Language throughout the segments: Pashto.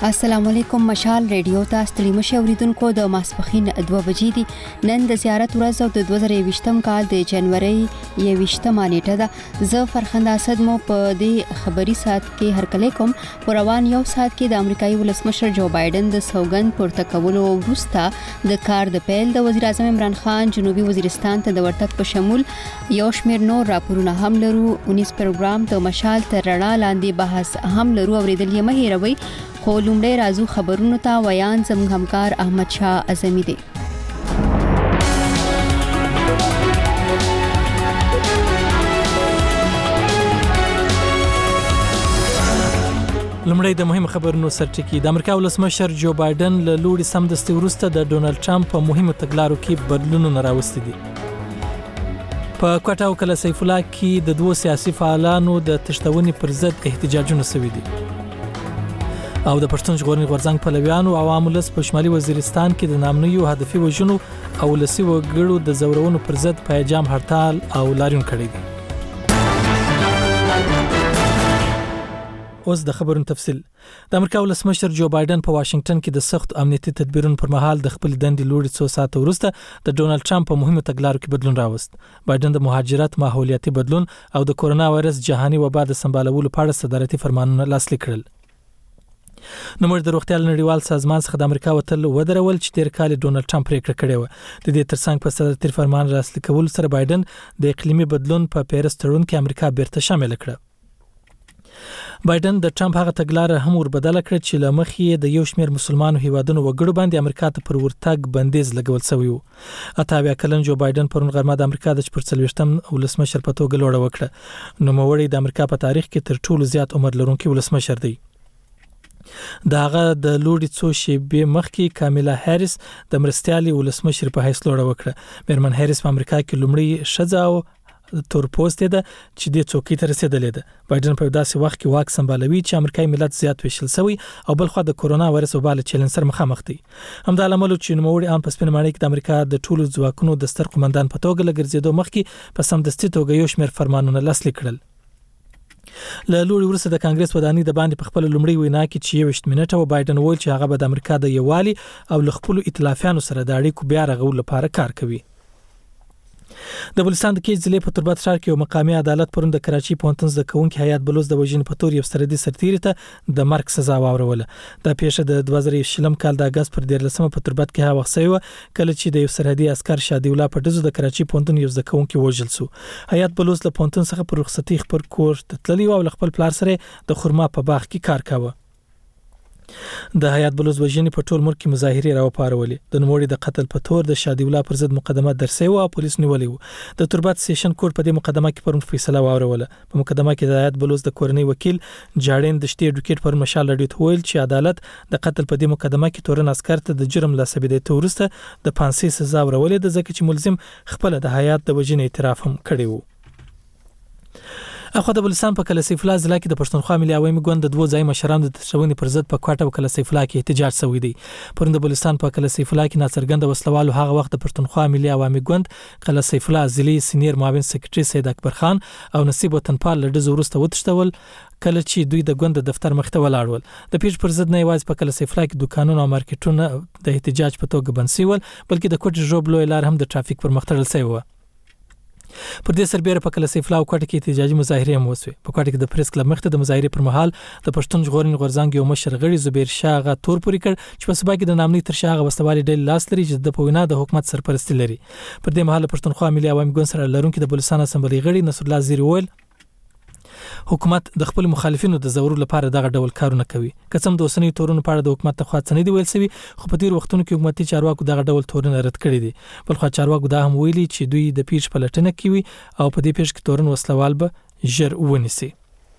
السلام علیکم. مشال ریډیو ته ستړي مشه اوریدونکو د ماسپخین 2 بجې دي. نن د زیارت ورځ او د 2020م کال د جنوري 21مه نیټه ده. زه فرخنده اسد مو په دې خبري سات کې هرکلی کوم. په روان یو سات کې د امریکایي ولسمشر جو بایدن د سوګند پورته کولو وروسته د کار د پیل د وزیر اعظم عمران خان جنوبي وزیرستان ته د ورتګ په شمول یو شمېر نور راپورونه هم لرو. 19 پروګرام د مشال تر رڼا لاندې بحث هم لرو. اوریدل یې مه هېروئ. خو لومړی راځو خبرونو ته. ویان زموږ همکار احمد شاه اعظمي دی. لومړی د مهم خبرونو سرټکی. د امریکا ولسمشر جو بایدن له لوري سمدستي وروسته د ډونالد ټرمپ په مهمو تګلارو کې بدلونونه راوستي دي. په کوټه او کله سیف الله کې د دوه سیاسي فعالانو د تشتونې پر ضد احتجاجونه شوي دي. او د پښتون ژغورنې غورځنګ پلویانو او عوام ولس په شمالي وزیرستان کې د نامنویو هدفي وژنو او ولسي وګړو د زورونو پر ضد پیجام هړتال او لاریون کړی دي. اوس د خبرونو تفصیل. د امریکا ولسمشر جو بایدن په واشنگټن کې د سخت امنیتي تدبیرونو پر مهال د خپل دندې لوري 2 ساعته وروسته د ډونالد ټرمپ په مهمو تګلارو کې بدلون راوست. بایدن د مهاجرت، ماحولیاتي بدلون او د کورونا وایرس جهاني وبا د سمبالولو په اړه صدارتي فرمانونه لاسلیک کړل. نوموړي د روغتیا نړیوال سازمان څخه د امریکا وتل ودرول چې تیر کال ډونالد ټرمپ پریکړه کړې و. د دې ترڅنګ په صدارتي فرمان لاسلیک کول سره بایدن د اقلیمي بدلون په پیرس تړون کې امریکا بیرته شامل کړه. بایدن د ټرمپ هغه تګلارې هم وربدل کړ چې لمخې د یو شمېر مسلمانو هیوادونو وګړو باندې امریکا ته پر ورتګ بندیز لګول شوی و. 28 کلن جو بایدن پرون غرمه د امریکا د 40م ولسمشر په توګه لوړه وکړه. نوموړي د امریکا په تاریخ کې تر ټولو زیات عمر لرونکي ولسمشر دی. داغه د لوړي څو شېبې مخکې کامیلا هریس د مرستيالي ولسمشر په حیث لوړه وکړه. میرمن هریس په امریکا کې لومړی ښځه او تور پوسټ ده چې د څوکۍ ته رسیدلې ده. بایدن په داسې وخت کې واک سمبالوي چې امریکایي ملت زیات ویشل شوی او بل خو د کورونا وایرس وبال چیلنج سره مخامخ دي. همدا لامل چې نوموړي ان په سپین ماڼۍ کې د امریکا د ټولو ځواکونو د ستر قومندان په توګه لګرځېدو مخکې په سمدستي توګه یو شمېر فرمانونه لاسلیک کړل. له لوري وروسته د کانګرس ودانۍ د باندې په خپل لومړی وینا کې چې 20 منټه و بایدن وویل چې هغه به د امریکا د یووالي او له خپل ائتلافیانو سره د اړیکو بیا رغولو لپاره کار کوي. د بلوچستان د کیج ضلع په تربت ښار کې یو مقامي عدالت پرون د کراچي پوهنتون زده کوونکي حیات بلوچ د وژنې په تور یو سرحدي سرتیري ته د مرګ سزا واوروله. دا پیښه د 2020 کال د اگست پر 13 په تربت کې هغه وخت شوی کله چې د یو سرحدي عسكر شادي الله په دزو د کراچي پوهنتون یو زده کوونکي وژل شو. حیات بلوچ له پوهنتون څخه پر رخصتي خبر کور ته تللی او خپل پلار سره د خرما په باغ کې کار کاوه. د حیات بلوچ وژنې په ټول ملک کې مظاهرې راوپارولې. د نوموړي د قتل په تور د شادي الله پر ضد مقدمه درسي او پولیس نیولې و. د تربت سیشن کورټ په دې مقدمه کې پرون فیصله واوروله. په مقدمه کې د حیات بلوچ د کورنۍ وکیل جاړین دشتي اډوکیټ پر مشال رادیو ته ویل چې عدالت د قتل په دې مقدمه کې تورن عسكر ته د جرم لا ثبتېدو وروسته د پانسي سزا ورولې د ځکه چې ملزم خپل د حیات د وژنې اعتراف هم کړی و. اخو د بلوچستان په کله سیف الله ضلع کې د پښتونخوا ملي عوامي ګوند د 2 ځای مشرانو د تشرونې پر ضد په کوټه او کله سیف الله کې احتجاج شوی دی. پرون د بلوچستان په کله سیف الله کې ناڅرګند وسلوالو هغه وخت د پښتونخوا ملي عوامي ګوند کله سیف الله ضلعي سینیر معاون سکرټري سید اکبر خان او نصیب وطنپال لډز وروسته وتښتول کله چې دوی د ګوند دفتر مخ ته ولاړول. د پیښ پر ضد نه یوازې په کله سیف الله کې دکانونه او مارکیټونه د احتجاج په توګه بند شول بلکې د کوټ ژوبلو لار هم د ټرافیک پر مخ تړل شوی و. پر دې سربېره په کله سیف الله کوټه کې احتجاجي مظاهره هم وشوه. په کوټه کې د پریس کلب مخ ته د مظاهره پر مهال د پښتون ژغورنې غورځنګ یو مشر غړي زبیر شاه غا تور پوری کړ چې په سبا کې د نامني تر شاه غوستوالي ډېر لاس لري چې د پوینا د حکومت سرپرستی لري. پر دې مهال پښتونخوا ملي عوامي ګوند سره لرونکي د بلوچستان اسمبلی غړي نصر الله زیری ویل حکومت د خپل مخالفینو د زورو لپاره دغه ډول کارونه کوي. قسم د اوسنۍ تورونو په اړه د حکومت ته خاص نه دی ویل شوی خو په ډیر وختونو کې حکومتي چارواکو دغه ډول تورونه رد کړي دي. بل خو چارواکو دا هم ویلي چې دوی د پیښ په لټنه کې وي او په دې پیښ کې تورن وسلوال به ژر ونیسي.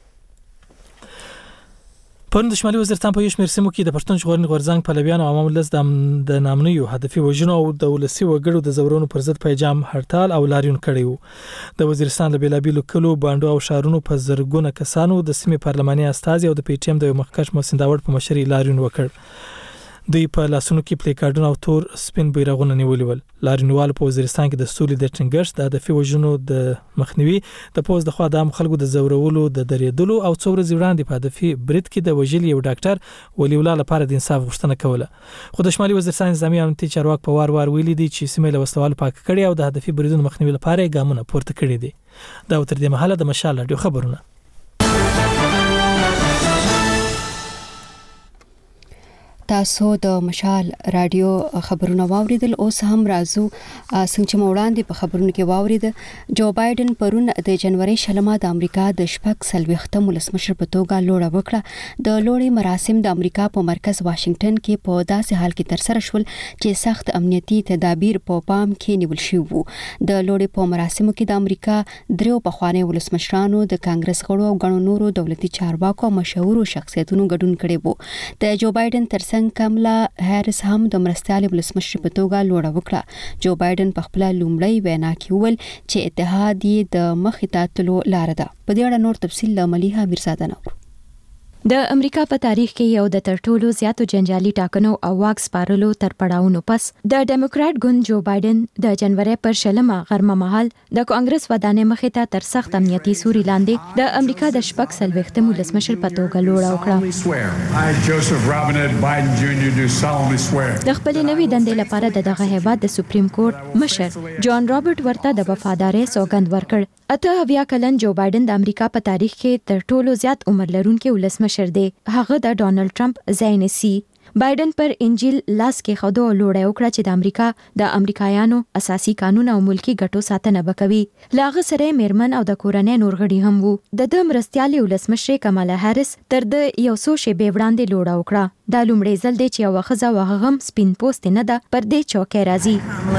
پرون د شمالي وزیرستان په یو شمېر سیمو کې د پښتون ژغورنې غورځنګ پلویانو او عوام ولس د نامنویو هدفي وژنو او د ولسي وګړو د زورونو پر ضد پیجام هړتال او لاریون کړی و. د وزیرستان له بیلابیلو کلو باندو او شهرونو په زرګونه کسانو د سیمې پارلماني استازي او د پی ټی ایم د یو مخکښ محسن داوړ په مشرۍ لاریون وکړ. دوی په لاسونو کې پلیکارډونه او تور سپین بیرغونه نیولي ول. لارینوال په وزیرستان کې د سولې د ټینګښت د هدفي وژنو د مخنیوي د پوز د خوا د عام خلکو د زورولو د درېدلو او څو ورځې وړاندې په هدفي برید کې د وژلي یو ډاکټر ولی الله لپاره د انصاف غوښتنه کوله. خو د شمالي وزیرستان نظامی امنیتي چارواکي په وار ویلي دي چې سیمه له وسلوالو پاک کړي او د هدفي بریدونو مخنیوي لپاره ګامونه پورته کړي دي. دا تر دې مهاله د مشال رادیو خبرونه. تاسو د مشال رادیو خبرونه واوریدل. اوس هم راځو څنګه چې وړاندې په خبرونو کې واورید جو بایدن پرون د جنوري شلمه د امریکا د شپږ سلويختم ولسمشر په توګه لوړه وکړه. د لوړې مراسم د امریکا په مرکز واشنگټن کې په داسې حال کې ترسره شول چې سخت امنیتي تدابیر په پام کې نیول شوي وو. د لوړې په مراسمو کې د امریکا دریو پخوانی ولسمشرانو د کانګرس غړو او غړو نورو دولتي چارواکو او مشهورو شخصیتونو ګډون کړي وو. د جو بایدن ترڅنګ کملا هریس هم د مرستيالي ولسمشر په توګه لوړه وکړه. جو بایدن په خپل لومړی وینا کې وویل چې اتحاد یې د مخې ته تلو لار ده. په دې اړه نور تفصیل له مليحه میرزاده نور. د امریکا په تاریخ کې یو د تر ټولو زیاتو جنجالي ټاکنو او واک سپارلو تر پړاوونو پس د ډیموکرات ګوند جو بایدن د جنوري پر شلمه غرمه مهال د کانګرس ودانې مخې ته تر سخت امنیتي سوري لاندې د امریکا د شپږ سلويختم ولسمشر په توګه لوړه وکړه. د خپل نوې دندې لپاره دغه هیواد د سپریم کورټ مشر جان رابرټ ورته د وفادارۍ سوګند ورکړ. 8 کلن جو بایدن د امریکا په تاریخ کې تر ټولو زیات عمر لرونکي ولسمشر دی. هغه د ډونالد ټرمپ ځای نیسي. بایدن پر انجیل لاس کې خودو لوړه وکړه چې د امریکا د امریکایانو اساسي قانون او ملکی ګټو ساتنه وکوي. لاغه سره میرمن او د کورنۍ نور غړي هم وو. د مرستيالي ولسمشر کمالا هریس تر د یو څو شیبې وړاندې لوړه وکړه. دا لومړی ځل دی چې یو خزه وغه هم سپین پوسټ نه ده پر دې چوکۍ راځي.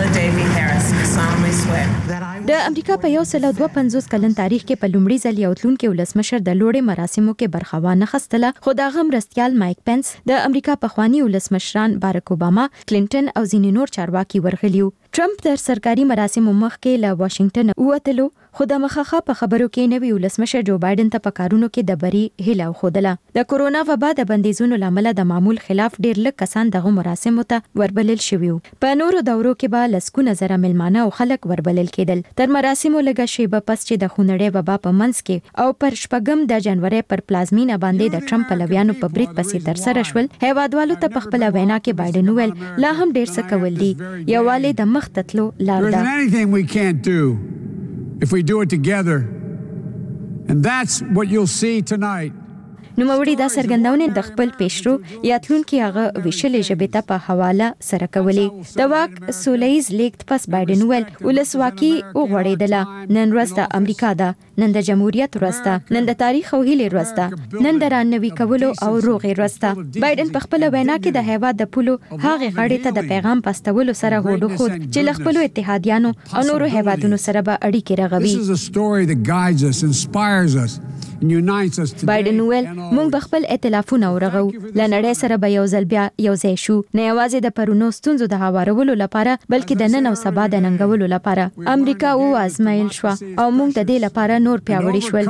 د امریکا په 152 کلن تاریخ کې په لومړي ځل یو تلونکي ولسمشر د لوړې مراسمو کې برخه وانه خستله. خو دا غم مرستيال مایک پنس د امریکا پخوانی ولسمشران بارک اوباما، کلینټن او ځینې نور چارواکي ورغلیو. ټرمپ د سرکاري مراسمو مخکې له واشنگټن ووتلو، خو د مخخه په خبرو کې نوی ولسمشر جو بایدن ته په کارونو کې د بری هیله خوده. د کورونا وبا د بندیزونو لامل د معمول خلاف ډیر لږ کسان دغه مراسمو ته وربلل شوي. په نورو دورو کې به لسکونه زره ملمانه او خلک وربلل کېدل. تر مراسمو لږه شیبه پس چې د خونړۍ وبا په منځ کې او پر شپږم د جنوري پر پلازمینه باندې د ټرمپ پلویانو په برید پسې ترسره شول، هیوادوالو ته په خپل وینا کې بایدن وویل لا هم ډیر څه کول دي. یووالی د مخ ته تلو لار ده. If we do it together, and that's what you'll see tonight. نوموړي دا څرګندونه د خپل پیشرو یاتلونکي هغه ویشلې ژبې ته په حواله سره کولې. د واک سولهیز لیکت پس بایدن ویل ولسواکي وغوړېدله. نن ورځ د امریکا ده، نن د جمهوریت ورځ ده، نن د تاریخ او هیلې ورځ ده، نن د رانوي کولو او روغې ورځ ده. بایدن په خپل وینا کې د هیواد د پولو هغه غړي ته د پیغام پستولو سره هوډ خود چې له خپل اتحادیانو او نورو هیوادونو سره به اړیکې رغوي. This is a story that guides us, inspires us. بایدن ویل موږ به خپل ائتلافونه ورغو، لنړۍ سره به یو ځل بیا یو ځای شو، نه یوازې د پرونو ستونزو د هوارولو لپاره بلکې د نن او سبا د ننګولو لپاره. امریکا آزمایل شو او موږ د دې لپاره نور پیاوړي شول.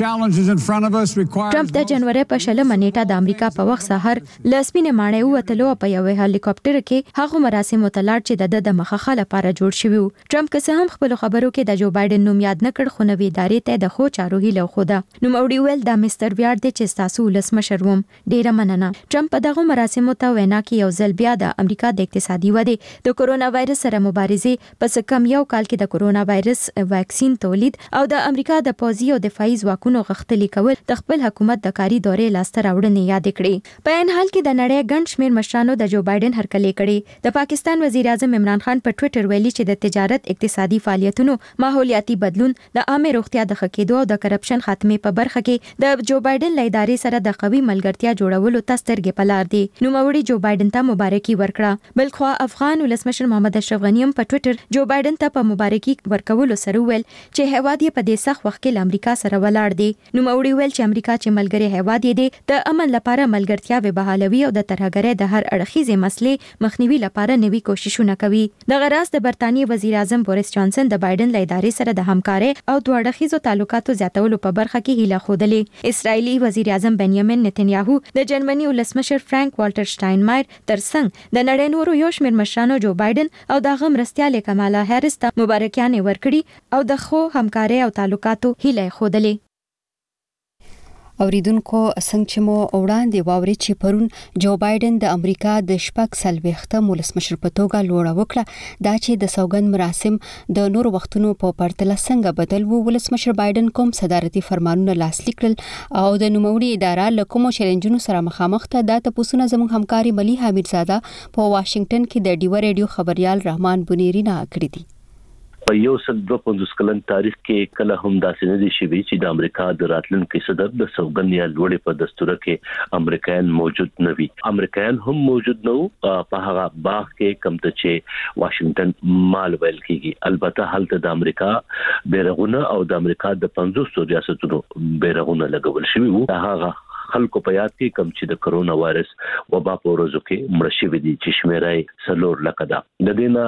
ټرمپ د جنوري په 20 نیټه د امریکا په وخت سحر لسپینه ماڼۍ وتلو په یو هلیکاپټر کې هغه مراسم تلاړ چې د مخخه لپاره جوړ شوی. ټرمپ که څه هم خپل خبرو کې د جو بایدن نوم یاد نکړ، خو نوې ادارې ته د خو چارو هیله خوده. نوموړي ویل دا مستر ویاړ دی چې تاسو ولسمشر ووم، ډیره مننه. ټرمپ په دغه مراسمو ته وینا کې یو ځل بیا د امریکا د اقتصادي ودې، د کورونا وایرس سره مبارزې، پس کم یو کال کې د کورونا وایرس واکسین تولید او د امریکا د پوځي او دفاعي ځواکونو غښتلي کول د خپل حکومت د کاري دورې لاسته راوړنې یاد کړې. په ان حال کې د نړۍ ګڼ شمېر مشرانو د جو بایدن هرکلی کړي. د پاکستان وزیر اعظم عمران خان په ټوئیټر ویلي چې د تجارت، اقتصادي فعالیتونو، ماحولیاتي بدلون، د عامه روغتیا د ښه کېدو او د کرپشن خاتمې په برخه کې د جو بایدن له ادارې سره د قوي ملګرتیا جوړولو ته سترګې په لار دي. نوموړي جو بایدن ته مبارکي ورکړه. بلخوا افغان ولسمشر محمد اشرف غنی هم په ټوئیټر جو بایدن ته په مبارکي ورکولو سره ویل چې هیواد یې په دې سخت وخت کې امریکا سره ولاړ دی. نوموړي ویل چې امریکا چې ملګری هیواد دی د امن لپاره ملګرتیا به بحالوي او د ترهګرۍ د هر اړخیزې مسلې مخنیوي لپاره نوي کوششونه کوي. د غراس د برتانیې وزیر اعظم بوریس جانسن د بایدن له ادارې سره د همکارۍ او دوه اړخیزو تعلقاتو زیاتولو په برخه کې هیله خودلې. اسرایلی وزیر اعظم بنیامین نتنیاهو د جرمني ولسمشر فرانک والټر شټاینمایر ترڅنګ د نړۍ نورو یو شمېر مشرانو جو بایدن او دغه مرستیاله کمالا هریس ته مبارکیانې ورکړي او د خو همکارۍ او تعلقاتو هیله خودلې. اوریدونکو څنګه چې مو وړاندې واوري چې پرون جو بایدن د امریکا د شپږ سلويختم ولسمشر په توګه لوړه وکړه دا چې د سوګند مراسم د نور وختونو په پرتله څنګه بدل وو. ولسمشر بایدن کوم صدارتي فرمانونه لاسلیک کړل او د نوموړي اداره له کومو چیلنجونو سره مخامخ ده دا تاسو نه زموږ همکاري ملي حمیدزاده په واشنگټن کې د ډیو ریډیو خبريال رحمان بنيري نه کړی دی. په یو سل 250 کلن تاریخ کې کله هم داسې نه دي شوي چې د امریکا د راتلونکي صدر د سوګند یا لوړې په دستور کې امریکایان موجود نه وي. امریکایان هم موجود نه په هغه باغ کې کوم ته چې واشنگټن مال ویل کیږي. البته هلته د امریکا بیرغونه او د امریکا د 500 ریاستونو بیرغونه لګول شوي وو. هغه خلکو په یاد کې کم چې د کرونا وایرس وبا په ورځو کې مړ شوي دي چې شمیرای سلور لکه ده. د دینه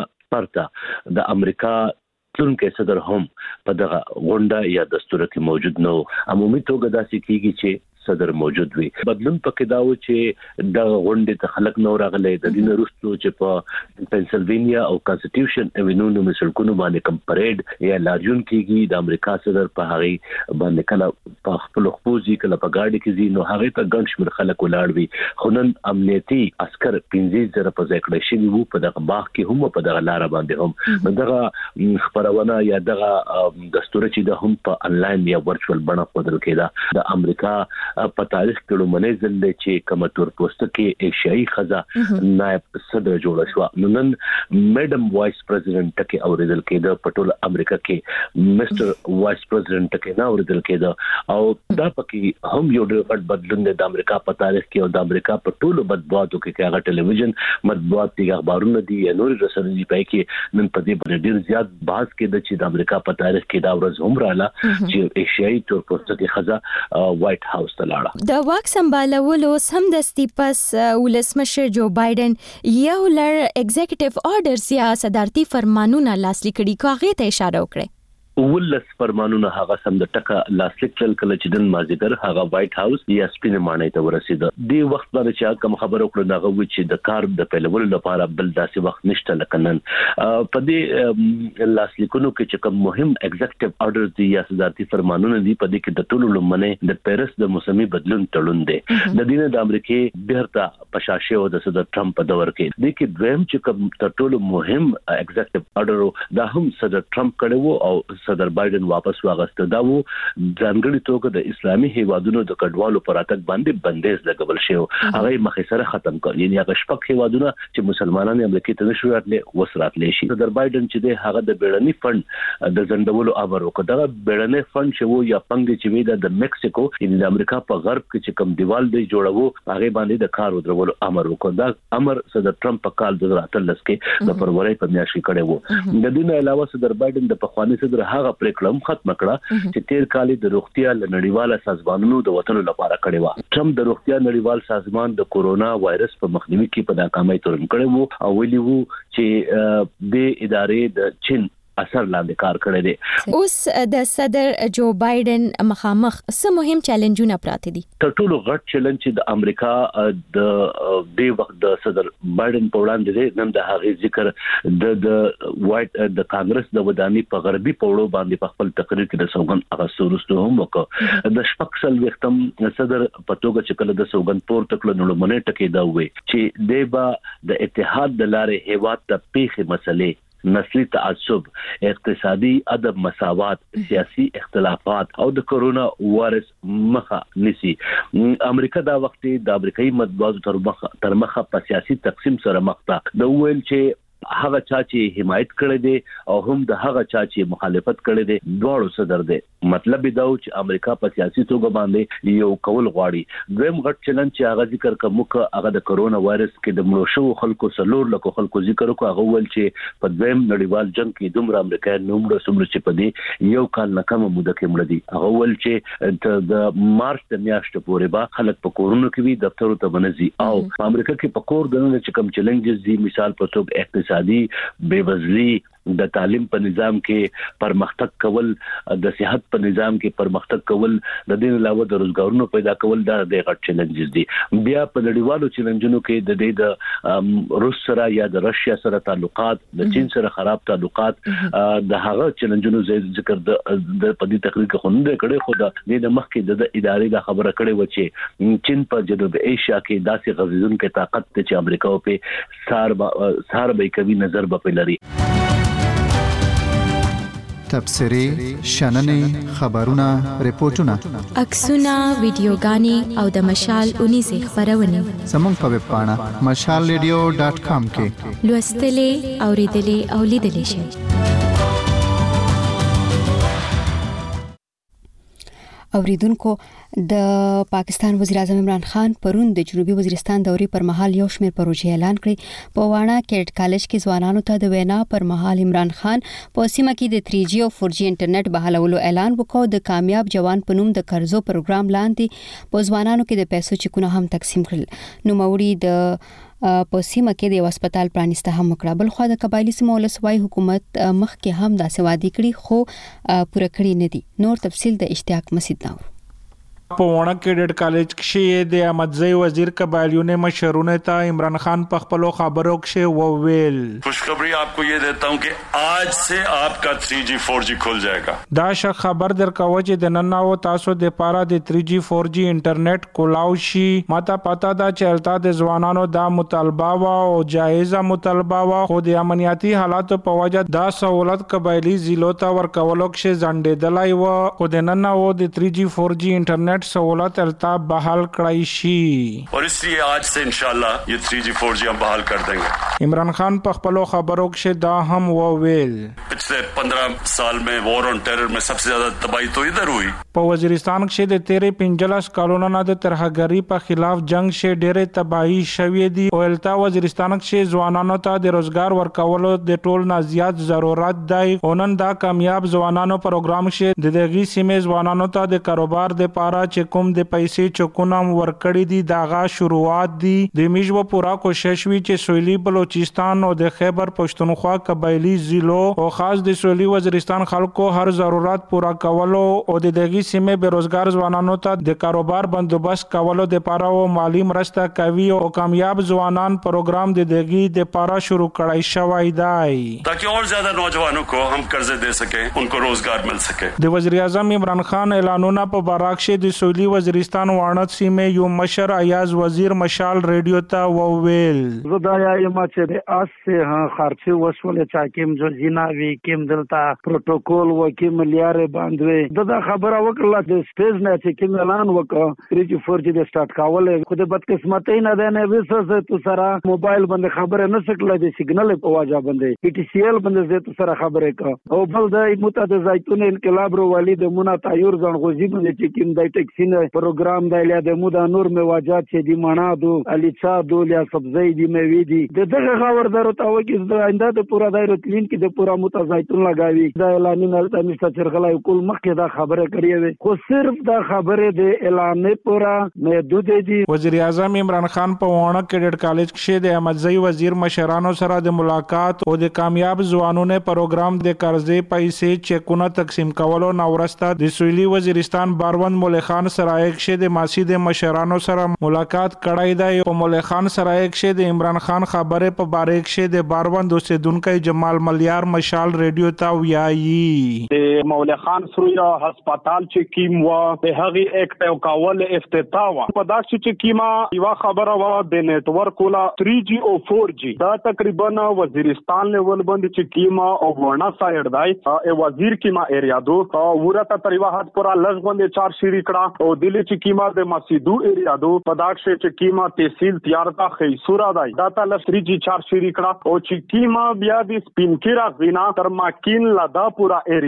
پرته د امریکا څنګه صدر هم په دغه غونډه یا دستور کې موجود نه وو. عمومي توګه داسې کیږي چې صدر موجود وي. بدلون پکې دا و چې د غونډې ته خلک نو راغلي د دین وروسته چې په پنسلوانیا او کانسټیټیوشن ایونیو مسلکونو باندې کم پریډ یا لارجون کېږي. د امریکا صدر په هغه باندې کله په خپل خپوزي کله په گاډي کې زی نو هغه ته ګڼ شمېر خلک ولاړ وي. خنن امنیتي عسكر 15,000 په ځای کړی شي وو په دغه باغ کې هم په دغه لار باندې هم دغه خبرونه یا دغه دستور چې د هم په انلاین یا ورچوال بڼه خودل کېده. د امریکا په تاریخ کې لومړی ځل دی چې کومه تور پوسټ کې ایشیایي خزه نائب صدر جوړ شو. نن میډم وایس پریزیدنت کې اوریدل کېده په ټول امریکا کې مستر وایس پریزیدنت کې نه اوریدل کېده او دا پکې هم یو ډېر بدلون دی د امریکا په تاریخ کې او د امریکا په ټولو مطبوعاتو کې هغه ټلویزیون مطبوعات دي اخبارونه دي یا نور رسنۍ په کې نن په دې باندې ډېر زیات بحث کېده چې د امریکا په تاریخ کې دا ورځ هم رااله چې ایشیایي تور پوسټ کې خزه وایټ هاوس ته د واک سمبالولو سمدستي پس ولسمشر جو بایدن یو لړ ایگزیکټیو آرډرز یا صدارتي فرمانونه لاسلیک کړي کوغه ته اشاره وکړه. ولس فرمانونه هغه سم د ټکا لاسلیک کړل کله چې د مازیګر هغه وایټ هاوس یا سپینه مانای ته ورسید. دی وخت باندې چې کوم خبر وکړه دا غوښتل چې د کار د پیلولو لپاره بل داسې وخت نشته لکنن په دې لاسلیکونو کې چې کوم مهم ایگزیکټیو آرډرز دي یا صدارتي فرمانونه دي په دې کې د ټولو لمنه د پیرس د موسمي بدلون تړون دی. د دینه د امریکای بیرته پشاشه او د صدر ټرمپ په دور کې د کې دویم چې کوم د ټولو مهم ایگزیکټیو آرډر دا هم صدر ټرمپ کړو او صدر بایدن واپس واغسته. دا وو ځانګړي توګه د اسلامي هیوادونو د کډوالو پر اتک باندې بندیز لګول شو. هغه مخې سره ختم کړ. یعنی هغه شپږ هیوادونه چې مسلمانان امریکا ته نشو راتلي وسراتلی شي. صدر بایدن چې د هغه د بیړني فند د زندولو امر وکړ. دا بیړني فند چې وو یا پنګ چې وی د میکسیکو یعنی د امریکا په غرب کې چې کوم دیوال دی جوړو هغه باندې د کار ودرولو امر وکړ. دا امر صدر ټرمپ په کال 2013 کې د فروری په میاشت کې کړی وو. د دې نه علاوه صدر بایدن د پخوانی صدر هغه پریکړه ختم کړه چې تیر کال د روغتیا نړیواله سازمانونو د وطن لپاره کړی و. ټرمپ د روغتیا نړیوال سازمان د کورونا وایرس په مخنیوي کې په ناکامۍ تورن کړی وو او ویلي وو چې د ادارې د چین اثر لاندې کار کړی دی. اوس د صدر جو بایدن مخامخ څه مهم چیلنجونه پراته دي؟ تر ټولو غټ چیلنج چې د امریکا د دې وخت د صدر بایدن په وړاندې دی نن د هغه ذکر د وایټ د کانګرس د ودانۍ په غربي پوړو باندې په خپل تقریر کې د سوګند اغاستورستو هم وکړ. د شپږ وختم صدر په توګه چې کله د سوګند پور تکل نړمنې ټکی دا وي چې دیبا د اتحاد د لارې هیواد ته پیښه مسلې نسلی تعصب اقتصادي عدم مساوات سیاسي اختلافات او د کرونا وایرس مخه نسی. امریکا دا وخت د امریکایي مطبوعاتو تر مخه په سیاسي تقسیم سره مخ ته د ویل چې هغه چا چې حمایت کړی دی او هم د هغه چا چې مخالفت کړی دی دواړو صدر دی. مطلب دا و چې امریکا په سیاسي توګه باندې یو کول غواړي. دویم غټ چلن چې هغه ذکر کوم هغه د کرونا وایرس کې د مړو شو خلکو سلور لکه خلکو ذکر کو هغه ول چې په دویم نړیوال جنگ کې دومره امریکایان نومره سمره چې په دې یو کال نه کم موده کې مړ دي. هغه ول چې د مارچ د میاشتې پورې به خلک په کورونو کې وي دفترو ته ونځي او په امریکا کې په کور دنه چې کوم چیلنجز دي مثال په توګه اقتصادي بېوزلي د تعلیم په نظام کې پرمختګ کول، د صحت په نظام کې پرمختګ کول، د دې علاوه د روزګارونو پیدا کول دا د غټ چیلنجز دي. بیا په نړیوالو چیلنجونو کې د دې د روس سره یا د رشیا سره تعلقات، د چین سره خراب تعلقات، د هغه چیلنجونو ذکر د پدې تقریر کې خوند کړي. خو د دې مخکې د ادارې د خبره کړي و چې چین په جنوب ایشیا کې داسې غزیدون کې طاقت ته چې امریکا په سار به کوي نظر به لري. تبصري شننې خبرونه ریپورتونه عکسونه ویډیوګانې او د مشال 19 خبرونه زموږ په ویب پاڼه mashalradio.com کې لوستلې اوریدلې او لیدلې شئ. اوریدونکو، د پاکستان وزیر اعظم عمران خان پرون د جنوبي وزیرستان دوري پر مهال یو شمېر پروژې اعلان کړې. په واڼه کیډ کالج کې ځوانانو ته د وینا پر مهال عمران خان په سیمه کې د 3G او 4G انټرنیټ بحالولو اعلان وکړ. د کامیاب جوان په نوم د قرضو پروګرام لاندې په ځوانانو کې د پیسو چکونه هم تقسیم کړل. نوموړي د په سیمه کې د هسپتال پرانیسته هم وکړه. بل خو د قبایلی سیمو ولسوالۍ حکومت مخکې هم داسې وعده کړې خو پوره کړې نه دي. نور تفصیل د اشتیاق مسعود نور. په وانه کیډ کالج کې د احمدزی وزیر قبایلیوں مشرونه ته عمران خان په خپل خبرو کې وویل، خوشخبری आपको ये देता हूं कि आज से आपका 3G 4G खुल जाएगा. دا ش خبر درکوه چې د نن او تاسو د پاره د 3G 4G انټرنیټ کولاو شي. ماته پتا دا چې التا د ځوانانو دا مطالبه وا او جایزه مطالبه وا، خو د امنیتي حالاتو په وجه دا سہولت قبایلی ضلعو ته ورکولو کې ځنډېدلای و. خو د نن او د 3G 4G انټرنیټ سہولت الطاف بحال کړای شي اور इसलिए आज से इंशाल्लाह ये 3G 4G हम बहाल कर देंगे. عمران خان په خپل خبرو کې دا هم وویل، पिछले 15 साल में वॉर ऑन टेरर में सबसे ज्यादा तबाही तो इधर हुई. په وزیرستان کې د 13 کالونو نه د ترهګری په خلاف جنگ کې ډېرې تباہی شوې دي. او التا وزیرستان کې ځوانانو ته د روزګار ورکولو د ټول نه زیات ضرورت دی. اونن دا کامیاب ځوانانو پروګرام کې د دغه سیمې ځوانانو ته د کاروبار د پاره چې کوم د پیسې چکونه ورکړې دي داغه شروعات دي. د میجو پورا کوشش وی چې سویلی بلوچستان او د خیبر پښتونخوا قبایلی ضلعو او خاص د سویلی وزیرستان خلکو هر ضرورت پورا کولو او د دغه سیمې بیروزګار ځوانانو ته د کاروبار بندوبست کولو د پاره او مالی مرسته کوي. او کامیاب ځوانان پروګرام د دغه د پاره شروع کړای شوی دی ताकि और ज्यादा नौजवानों को हम कर्जे दे सके, उनको रोजगार मिल सके. د वजीर اعظم عمران خان اعلانونه په باراکشه د سویلی وزیرستان وانت سیمه یو مشر ایاز وزیر مشال ریډیو ته وویل، زدا یم چې د اس خرچه وسول چاکیم جو جناوی کیم دلتا پروتوکول و کیم لیاره باندې دا خبره وکړه د سټیج نه چې کیم اعلان وکړ 3G 4G د سٹارټ کول. خو د بدقسمتۍ نه ده نه وسه تو سره موبایل باندې خبره نه سکله د سیګنل په واجب باندې PTCL باندې زه سره خبره وکړه. او بل د متحده زیتون انقلاب رو والد مونا تایور ځنغوزی باندې چې کیم د ټیکسینه پروګرام دی له د مودا نور میواجات چې دی معنا دو الیچا دو یا سبزی دی میوي دی دغه خبردار ته وکي د آینده د پورا دایره تلین کې د پورا متزایتون لگاوي دا اعلانونه د مستر چرغلای کول مخکې دا خبره کړې وي خو صرف دا خبره د اعلان پورا محدود دي. وزیر اعظم عمران خان په وانه کیډ کالج کې د احمدزی وزیر مشرانو سره د ملاقات او د کامیاب ځوانونو پروګرام د قرضې پیسې چکونه تقسیم کولو نو ورسته د سویلی وزیرستان باروند مولی خان سرایک شه د ماسي د مشرانو سره ملاقات کړای دی. او مولی خان سرایک شه د عمران خان خبره په باریک شه د باروند اوسیدونکو جمال ملیار مشال ریډیو ته ویایي، د مولی خان سرویا هسپتال چې کیم و د هغه اکټ او کاول افتتاح و په داسې چې کیما یو خبره و د نت ورک ولا 3G او 4G دا تقریبا وزیرستان لیول باندې چې کیما او ورنا سایډ دی ای وزیر کیما ایریا دو ورته پریواحت پورا لږ باندې 4 شری کړه او دلی چې کیما د مسیدو ایریا دو پداښ چې کیما تحصیل تیارتا خیسورا دی دا تل 3G 4 شری کړه او چې کیما بیا د سپینکیرا غینا تر ماکین لدا پورا ایریا دو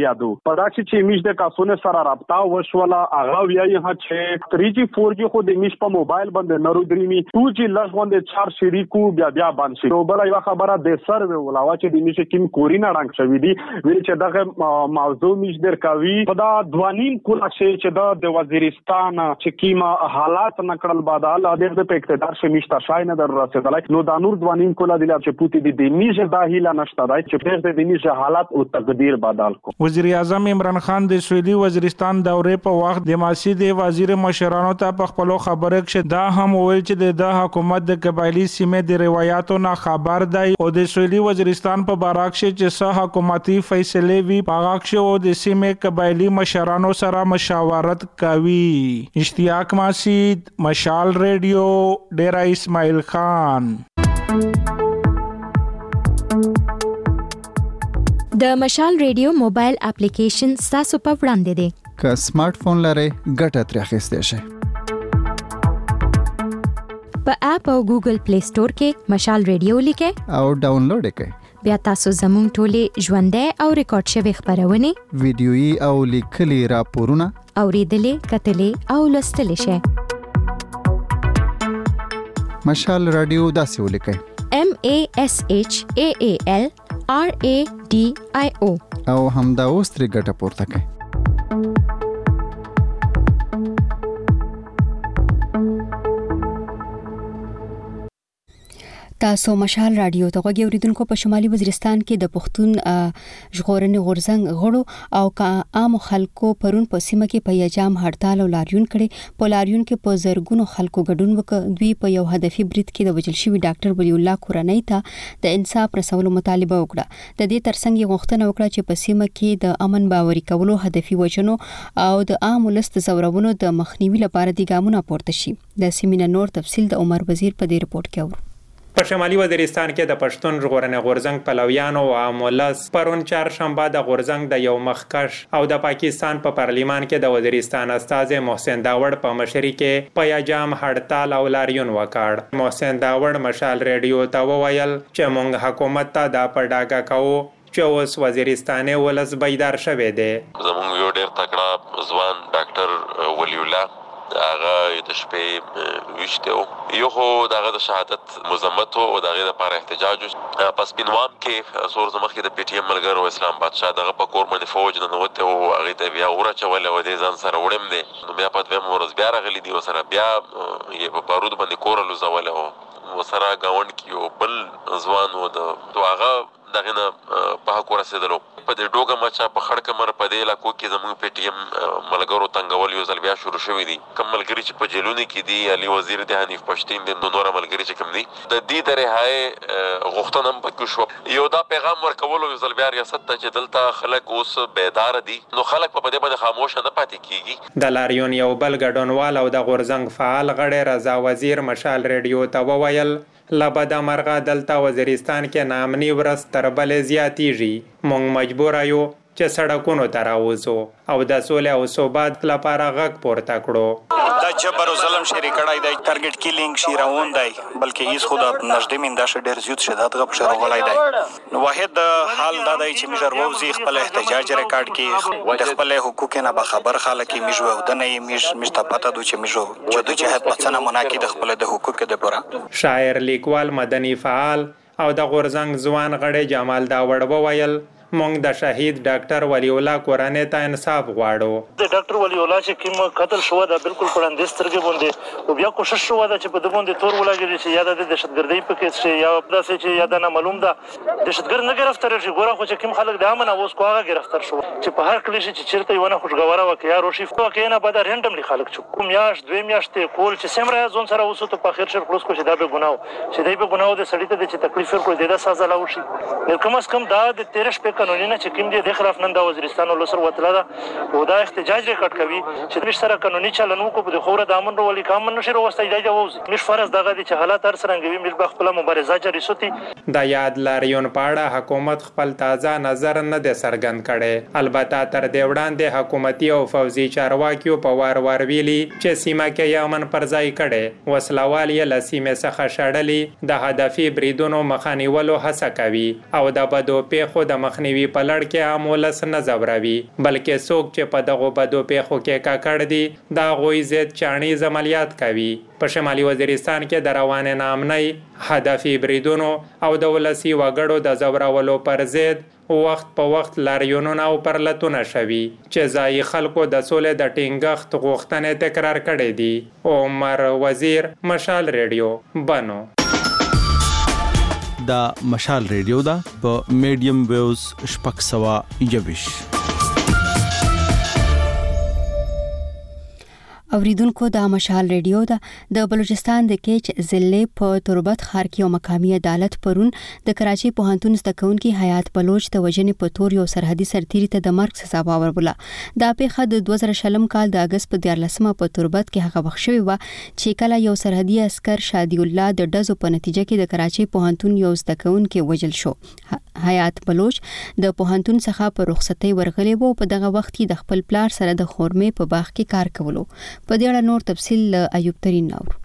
په دا چې میش د کاسونه سره رابطه وشوله هغه ویایي چې 3G 4G خو د میش په موبایل باندې نرو درېمي 2G لږ 4 شریکو بیا باندې شي. نو بل یو خبره د سروې ولاوه چې د میش کیم کورینا رنګ شوی دی ویل چې دغه موضوع میش در کوي په دا دوانیم کوله چې د وزیرستان چې کیما حالات نکړل بعد د اقتدار شي میش ته شاینه در رسیدلای نو دا نور دوانیم کوله دی چې پوتې د میش داهیلا نشته دای چې د میش حالات او تقدیر بدل کو. وزیر اعظم عمران خان د سویلي وزیرستان دورې په وخت د ماسي د وزیر مشرانو ته په خپل خبره کې دا هم ویل چې د حکومت د قبایلی سیمې د روایتو نه خبر دی او د سویلي وزیرستان په بارک چې څه حکومتي فیصله وی پاغاک شو د سیمې قبایلی مشرانو سره مشاورت کوي. اشتیاق ماسید، مشال ریډیو، ډیرا اسماعیل خان. د مشال ریډیو موبایل اپلیکیشن تاسو په وړاندې دی. که سمارټ فون لرئ ګټه ترې اخیستی شئ. په اپ او ګوګل پلی سٹور کې مشال ریډیو لیکئ او ډاونلوډ کړئ. بیا تاسو زموږ ټولې ژوندۍ او ریکارډ شوي خبرونه ویډیويي او لیکلي راپورونه اوریدلې کتلې او لوستلې شئ. مشال رادیو داسې ولیکئ MASHAAL RADIO او همدا اوس ترې ګټه پورته کړئ. تاسو مشال رادیو ته غوږی اوریدونکو په شمالي وزیرستان کې د پښتون ژغورنې غورځنګ غړو او عام خلکو پرون په سیمه کې په یجام هړتال او لاریون کړي. په لاریون کې په زرګونو خلکو ګډون وکړ. دوی په یو هدفي برید کې د وجل شوی ډاکټر ولی الله کورنۍ ته د انصاف رسولو مطالبه وکړه. د دې ترڅنګ یې غوښتنه وکړه چې په سیمه کې د امن باوري کولو هدفي وجنو او د عام ولس د زورونو د مخنیوي لپاره د ګامونو پورته شي. د سیمینار نور تفصیل د عمر وزیر په دې رپورت کې اورو. په شمالي وزیرستان کې د پښتون ژغورنې غورځنګ پلویانو او عام ولس پرون چهارشنبه د غورځنګ د یو مخکش او د پاکستان په پارلیمان کې د وزیرستان استازي محسن داوړ په مشرۍ کې په یجام هړتال او لاریون وکړ. محسن داوړ مشال ریډیو ته وویل چې موږ حکومت ته دا په ډاګه کوو چې اوس وزیرستاني ولس بیدار شوی دی. زموږ یو ډېر تکړه ځوان ډاکټر ولی الله هغه د شپې ویشته یو خو دغه د شهادت مزمت او دغه لپاره احتجاج پس بینوام کې سور زمخ کې د پی ټی ایم ملګرو اسلام بادشاه دغه په کور باندې فوج نه نوته او هغه ته بیا ورچول او د ځان سره وړم دي نو بیا په دویم ورځ بیا راغلي دی وسره بیا یې په بارود باندې کور لوزول او وسره گاوند کیو بل ځوان و د هغه دغه نه په حق ورسېدلو په دې ډوګه مچا په خړ کمر په دې علاقو کې زموږ پی ټی ایم ملګرو تنګول یو ځل بیا شروع شوې دي. کوم ملګری چې په جیلونو کې دي علي وزیر د حنیف پښتین د نور ملګری چې کوم دي د دې د رهایی غوښتنه هم پکې شو. یو دا پیغام ورکول یو ځل بیا ریاست ته چې دلته خلک اوس بیدار دي نو خلک په دې باندې خاموش نه پاتې کیږي. د لاریون یو بل ګډونوال او د غورځنګ فعال غړی رضا وزیر مشال ریډیو ته وویل لبدا مرغه دلته وزیرستان کې نامني ورځ تر بلې زیاتیږي. موږ مجبور یو چې سړکونو ته راوځو او د سولې او ثبات لپاره غږ پورته کړو. دا جبر او ظلم شری کړای دی ټارګټ کیلینګ شي روان دی بلکې هیڅ خود نشډې مندا شډر زیات شدت غو شروع غلای دی. نو واحد حال دا دی چې میجر ووزي خپل احتجاج ریکارډ کې د خپل حقوق نه به خبر خلک میجو او د نه میجته پته دوی چې میجو چې دوی چې په څنګه مناقض خپل د حقوق د پوره. شاعر لیکوال مدني فعال او د غورځنګ ځوان غړی جمال داوړ وویل مونږ د شهید ډاکټر ولی الله کورنۍ ته انصاف غواړو. د ډاکټر ولی الله چې کوم قتل شو دا بالکل پړاندې سترګې باندې او بیا کوشش شو دا چې په دې باندې تور ولګي چې یاد د دهشتګردۍ په کې چې یا داسې چې یاد نه معلوم ده دهشتګرد نه گرفتار شي. ګوره خو چې کوم خلک د امن اوس کوه گرفتار شو چې په هر کلی چې چیرته یو نه خوشګواره وکیا روشي فوکې نه بعد رینډملی خلک چې کوم یاش دوی میاشتې کول چې سمره ځون سره اوسو ته په اخر شر خلاص کو چې دا به ګناو چې دای په ګناو د سړی ته چې تکلیف ورکړي د سزا لا وشي. کم از کم دا د 13 په قانوني نه چې کوم دي د خلاف نن د وزیرستان ولسر وتله ده او دا احتجاج ریکارډ کوي چې د سره قانوني چلن وکړو په خوره د امن ولي کام نشي وروستای دی جواب مش فرض دغه دي چې حالات هر سرنګوي مش بخپله مبارزه جاري سوتي. د یاد لاریون پاړه حکومت خپل تازه نظر نه د سرګند کړي. البته تر دې وړاندې حکومتي او فوزي چارواکیو په وار ویلي چې سیمه کې یمن پر ځای کړي وسلوال یې لسیمه څخه شړلي د هدفي بریدونو مخانیولو هڅه کوي او د بدو پیښو د مخنیوي مخنیوي په لړ کې عام ولس نه ځوروي، بلکې څوک چې په دغو بدو پیښو کې ککړ دي د هغوی ضد چاڼیز عملیات کوي. په شمالي وزیرستان کې د روانې ناامنۍ، هدفي بریدونو او د ولسي وګړو د ځورولو پر ضد وخت په وخت لاریونونه او پرلتونه شوي چې ځایي خلکو د سولې د ټینګښت غوښتنې تکرار کړې دي. عمر وزیر، مشال ریډیو، بنو. دا مشال ریډیو دا په میډیم ویوز 621. اوریدونکو د مشال ریډیو د بلوچستان د کیچ ضلع په تربت ښار کې یو مقامي عدالت پرون د کراچي پوهنتون زده کوونکي حیات بلوچ د وژنې په تور یو سرحدي سرتیري ته د مرګ سزا واوربله. دا پیښه د 2020 کال د اگست په 14 په تربت کې هغه وخت شوې وه چې کله یو سرحدي عسكر شادي الله د ډزو په نتیجه کې د کراچي پوهنتون یو زده کوونکی وژل شو. حیات بلوچ د پوهنتون څخه په رخصتۍ ورغلی و. په دغه وخت کې د خپل پلار سره د خورمې په باغ کې کار کولو. په دې اړه نور تفصیل ایوب ترين نور.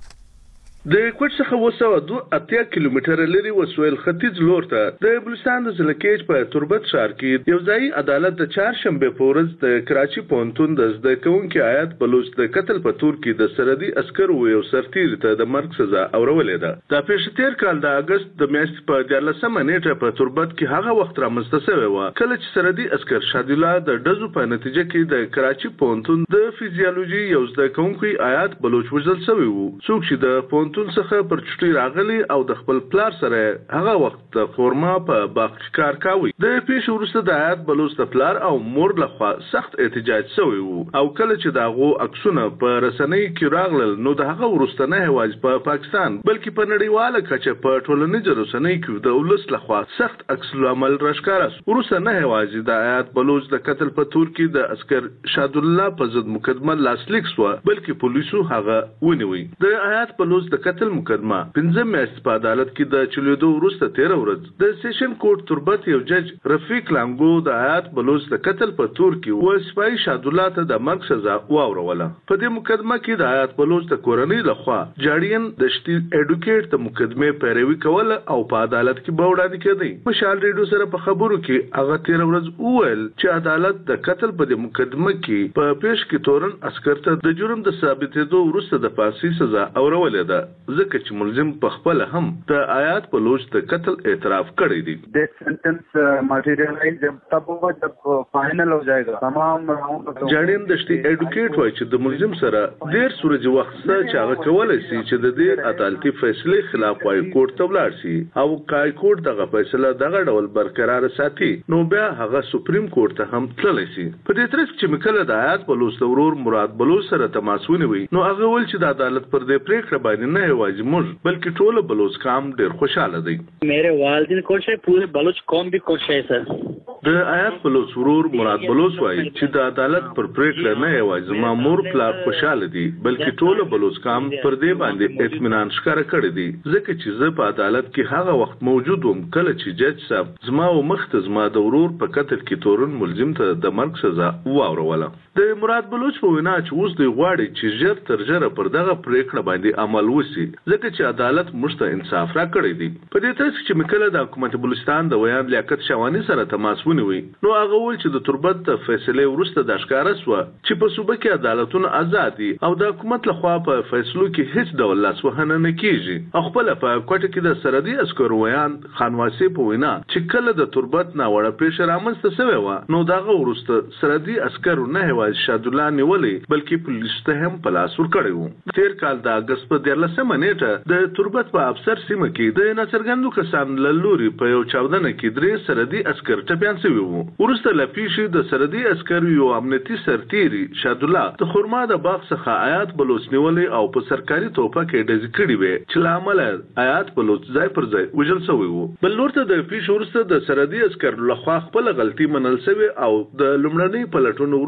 د کوټ څخه 280 کیلومتره لري وسویل ختیځ لور ته د بلوچستان د ضلع کیچ په تربت ښار کې یو ځای عدالت د چهارشنبه په ورځ د کراچي پوهنتون د زده کوونکي حیات بلوچ د قتل په تور کې د سرحدي عسکر و یو سرتیري ته د مرګ سزا اورولې ده. دا پیښه تیر کال د اگست د میاشتې په 14 نیټه په تربت کې هغه وخت رامنځته شوې و کله چې سرحدي عسکر شادي الله د ډزو په نتیجه کې د کراچي پوهنتون د فزیولوژي یو زده کوونکي حیات بلوچ وژل شوی و. څوک چې د پوهنتون څخه پر چټي راغلي او د خپل پلار سره هغه وخت خورما په باغ کې کار کاوه. د پیښې وروسته د حیات بلوچ د پلار او مور لخوا سخت احتجاج شوی و او کله چې دغه عکسونه په رسنۍ کې راغلل نو دغه وروسته نه هواج په پاکستان بلکې په نړیواله کچه په ټولنیزو رسنۍ کې د ولس لخوا سخت عکس العمل راښکاره شو. وروسته نه هواج د حیات بلوچ د قتل په تور کې د عسكر شاد الله په ضد مقدمه لاسلیک شو بلکې پولیسو هغه ونیوي. د حیات بلوچ د قتل مقدمه 15 میاشتې په عدالت کې د چلیدو وروسته 13 ورځ د سیشن کورټ تربت یو جج رفیق لانګو د حیات بلوچ د قتل په تور کې و سپای شاد الله ته د مرګ سزا واوروله. په دې مقدمه کې د حیات بلوچ د کورنۍ لخوا جاړین دشتي اډوکیټ د مقدمه پیروي کوله او په عدالت کې به وړاندې کېدی. مشال ریډیو سره په خبرو کې هغه 13 ورځ وویل چې عدالت د قتل په دې مقدمه کې په پیش کې تورن عسكر ته د جرم د ثابتېدو وروسته د فاصله سزا اورولې ده ځکه چې ملزم په خپل هم د حیات بلوچ د قتل اعتراف کړی دی. That sentence materialise तब होगा जब फाइनल हो जाएगा तमाम جاړین دشتي اډوکیټ وایي چې د ملزم سره ډیر سورج وخت چې هغه کولای شي چې د دې عدالتي فیصله خلاف وایي کورټ ته ولاړ شي او کای کورټ دغه فیصله دغه ډول برقرار ساتي نو بیا هغه سپریم کورټ ته هم تللی شي. په دې ترڅ کې مکله د حیات بلوچ ورور مراد بلوچ سره تماس ونیوي نو هغه ول چې د عدالت پر دې پریکړه باندې نه هواج موږ بلکې ټول بلوچ قوم ډیر خوشاله دي. मेरे वालिदैन खुश है, पूरे बलूच कौम भी खुश है सर. د حیات بلوچ ورور مراد بلوچ وایي چې د عدالت پر پریکړه نه یوازې زما مور پلار خوشاله دي بلکې ټول بلوچ قوم پر دې باندې اطمینان ښکاره کړی دی ځکه چې زه په عدالت کې هغه وخت موجود وم کله چې جج صاحب زما او مخته زما د ورور په قتل کې تورن ملزم ته د مرګ سزا واوروله. د مراد بلوچ په وینا چې اوس دوی غواړي چې ژر تر ژره پر دغه پریکړه باندې عمل وشي ځکه چې عدالت موږ ته انصاف راکړی دی. په دې ترڅ کې مکله د حکومت بلوچستان د ویان لیاقت شوانی سره تماس ونیوي نو هغه ول چې د تربت د فیصله ورسته د ښکارا سو چې په صوبه کې عدالتونه آزاد دي او د حکومت لخوا په فیصلو کې هیڅ ډول لاسوهنه نه کیږي. خپل په کوټه کې د سرحدي عسکر ویان خانواسي په وینا چې کله د تربت نه وړه پیښه رامنځته شوې و نو دغه ورسته سرحدي عسکر نه هوا شاد الله نیولې بلکې پولیس ته هم په لاس ور کړی و. تیر کال د اگست په 14 نیټه د تربت په افسر سیمه کې د ناڅرګندو کسان لوري په یو چاودنه کې درې سرحدي عسکر ټپيان شوي وو. ورسته لپیشي د سرحدي عسکر یو امنیتي سرتیري شاد الله د خرما د باغ څخه حیات بلوچ نیولې او په سرکاري توپه کې ډز کړی وي چې لامل حیات بلوچ ځای پر ځای وژل شوی وو. بل ورته د پیښ ورسته د سرحدي عسکر لخوا خپل غلطي منل شوی او د لومړنۍ پلټونو ورسته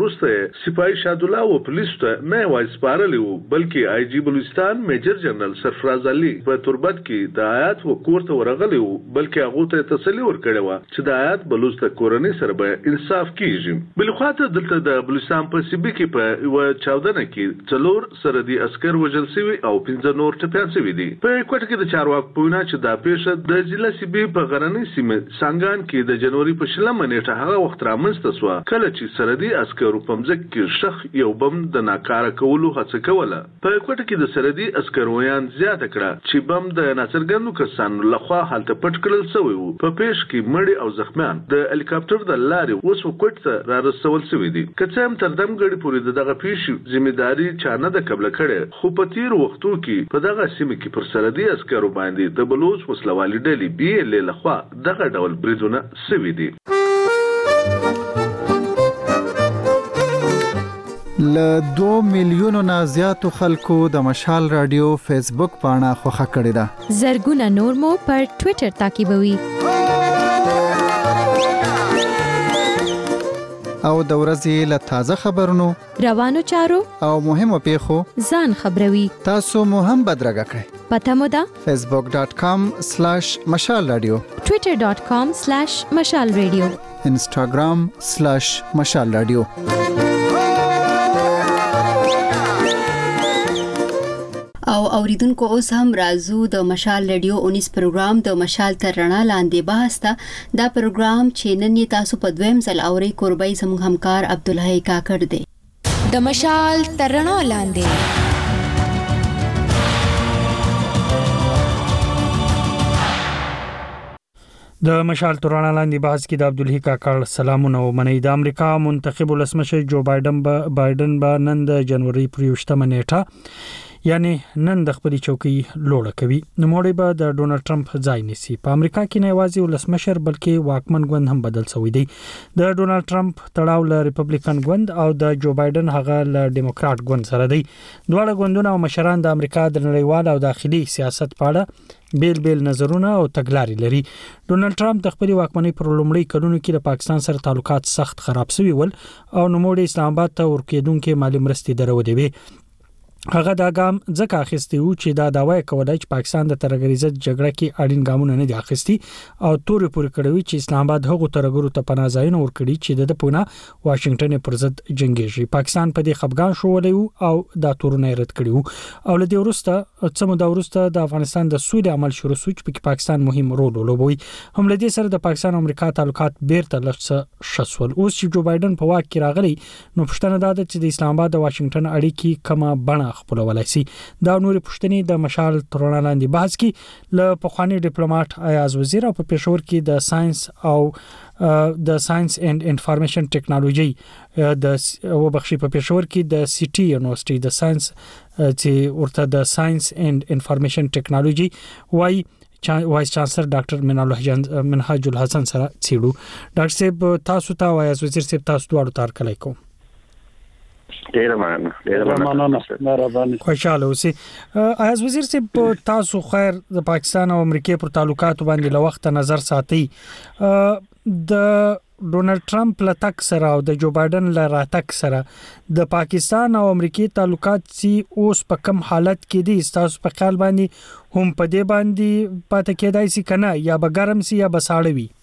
سپاهي شادولا او پولیسو ته نه وای سپارلی وو بلکې آی جی بلوچستان میجر جنرال سرفراز علي په تربت کې د آیات وکورته ورغلی وو بلکې هغه ته تسلی ورکړی و چې د آیات بلوچ ته کورنۍ سره به انصاف کیږي. بل خواته دلته د بلوچستان په سیبي کې په یو چاودنه کې څلور سرحدي عسكر وژل شوي او 15 نور ټپيان شوي دي. په کوټه کې د چارواکو په وینا چې دا پیښه د ضلع سیبي په غرنۍ سیمه سانګان کې د جنوري په 16 نیټه هغه وخت رامنځته شو کله چې سرحدي عسكرو په مځکه کې شخ یو بم د ناکاره کولو هڅه کوله. په کوټه کې د سرحدي عسكرویان زیاته کړه چې بم د ناڅرګندو کسانو لخوا حالت پټ کړل شوی وو. په پیښ کې مړي او زخمیان د هلیکاپټر د لارې اوس کوټه ته را رسول شوی دي. کڅه هم تر دمګړي پورې دغه پیښې ځمېداري چانه د قبل کړي خو په تیر وختو کې په دغه سیمه کې پر سرحدي عسكرو باندې د بلوچ وسلوالي ډلې بي لخوا دغه ډول بریدونه شوي دي. ل 2 میلیونو نه زیاتو خلکو د مشال رادیو فیسبوک پاڼه خوښه کړې ده. زرګونه نور مو پر ټوئیټر تعقیبوي. او د ورځې له تازه خبرونو روانو چارو او مهمو پیښو ځان خبروي. تاسو مو هم بدرګه کړئ. پته مو ده facebook.com/مشال رادیو twitter.com/مشال رادیو instagram/مشال رادیو. او اوریدونکو اوس هم رازو د مشال رادیو 19 پروګرام د مشال تر رڼا لاندې بحث ته دا پروګرام چې نن تاسو په دویم ځل اوري قربای زموږ همکار عبدالحی کاکړ دی. د مشال تر رڼا لاندې د مشال تر رڼا لاندې بحث کې د عبدالحی کاکړ سلامونه ومنئ. د امریکا منتخب ولسمشر جو بایدن به نن د جنوري پر 28 نیټه یعنی نن د خپل چوکۍ لوړه کوي. نوموړی به د ډونالد ټرمپ ځای نیسي. په امریکا کې نه یوازې ولسمشر بلکې واکمن ګوند هم بدل شوی دی. د ډونالد ټرمپ تړاو له ریپبلیکن ګوند او د جو بایدن هغه له ډیموکرات ګوند سره دی. دواړه ګوندونه او مشران د امریکا د نړیوال او داخلي سیاست په اړه بیل نظرونه او تګلارې لري. ډونالد ټرمپ د خپل واکمنۍ پر لومړي کلونو کې د پاکستان سره تعلقات سخت خراب شوي ول او نوموړی اسلام آباد ته ورکېدونکې مالی مرستې درولې وي. هغه دا ګام ځکه اخیستی و چې دا داوای کولای چې پاکستان د ترهګریزه جګړه کې اړین ګامونه نه دي اخیستي او تورې پورې کړوي چې اسلام آباد هغه ترهګرو ته پناه ځایونه ورکړي چې د پونه واشنگټن پر ضد جنگيږي. پاکستان په دې خپګان شوولې او دا تورونه رد کړیو او لدی ورسته څه مده ورسته د افغانستان د سولې عمل شروع شو چې په پاکستان مهم رول ولوبوي. هم لدی سره د پاکستان او امریکا تعلقات بیرته لږ شسول. اوس چې جو بایدن په واک کې راغلی نو پښتنه ده چې د اسلام آباد او واشنگټن اړیکې کمه بڼه خپلولای شي. دا نورې پښتنې د مشال تر رڼا لاندې بحث کې ل پخوانی ډیپلوماټ ایاز وزیر او په پېښور کې د ساينس اند انفارمیشن ټیکنالوژي د وبخښي په پېښور کې د سيټي یونیورسيټي د ساينس چې ورته د ساينس اند انفارمیشن ټیکنالوژي وایس چانسلر ډاکټر منهاج الحسن سره چیړو. ډاکټر صاحب تاسو ته وایس وزیر صاحب تاسو دواړو تار کلای کوم. ډیر مننه خوشاله اوسئ. ایاز وزیر صاحب تاسو خیر د پاکستان او امریکا پر تعلقات باندې له وخت نظر ساتي. د ډونالد ټرمپ له تک سره او د جو بایدن له راتک سره د پاکستان او امریکا تعلقات سي اوس په کم حالت کې دي؟ تاسو په خیال باندې هم په دې باندې پاتې کېدای شي کنه یا به ګرم سي یا به ساړه وي؟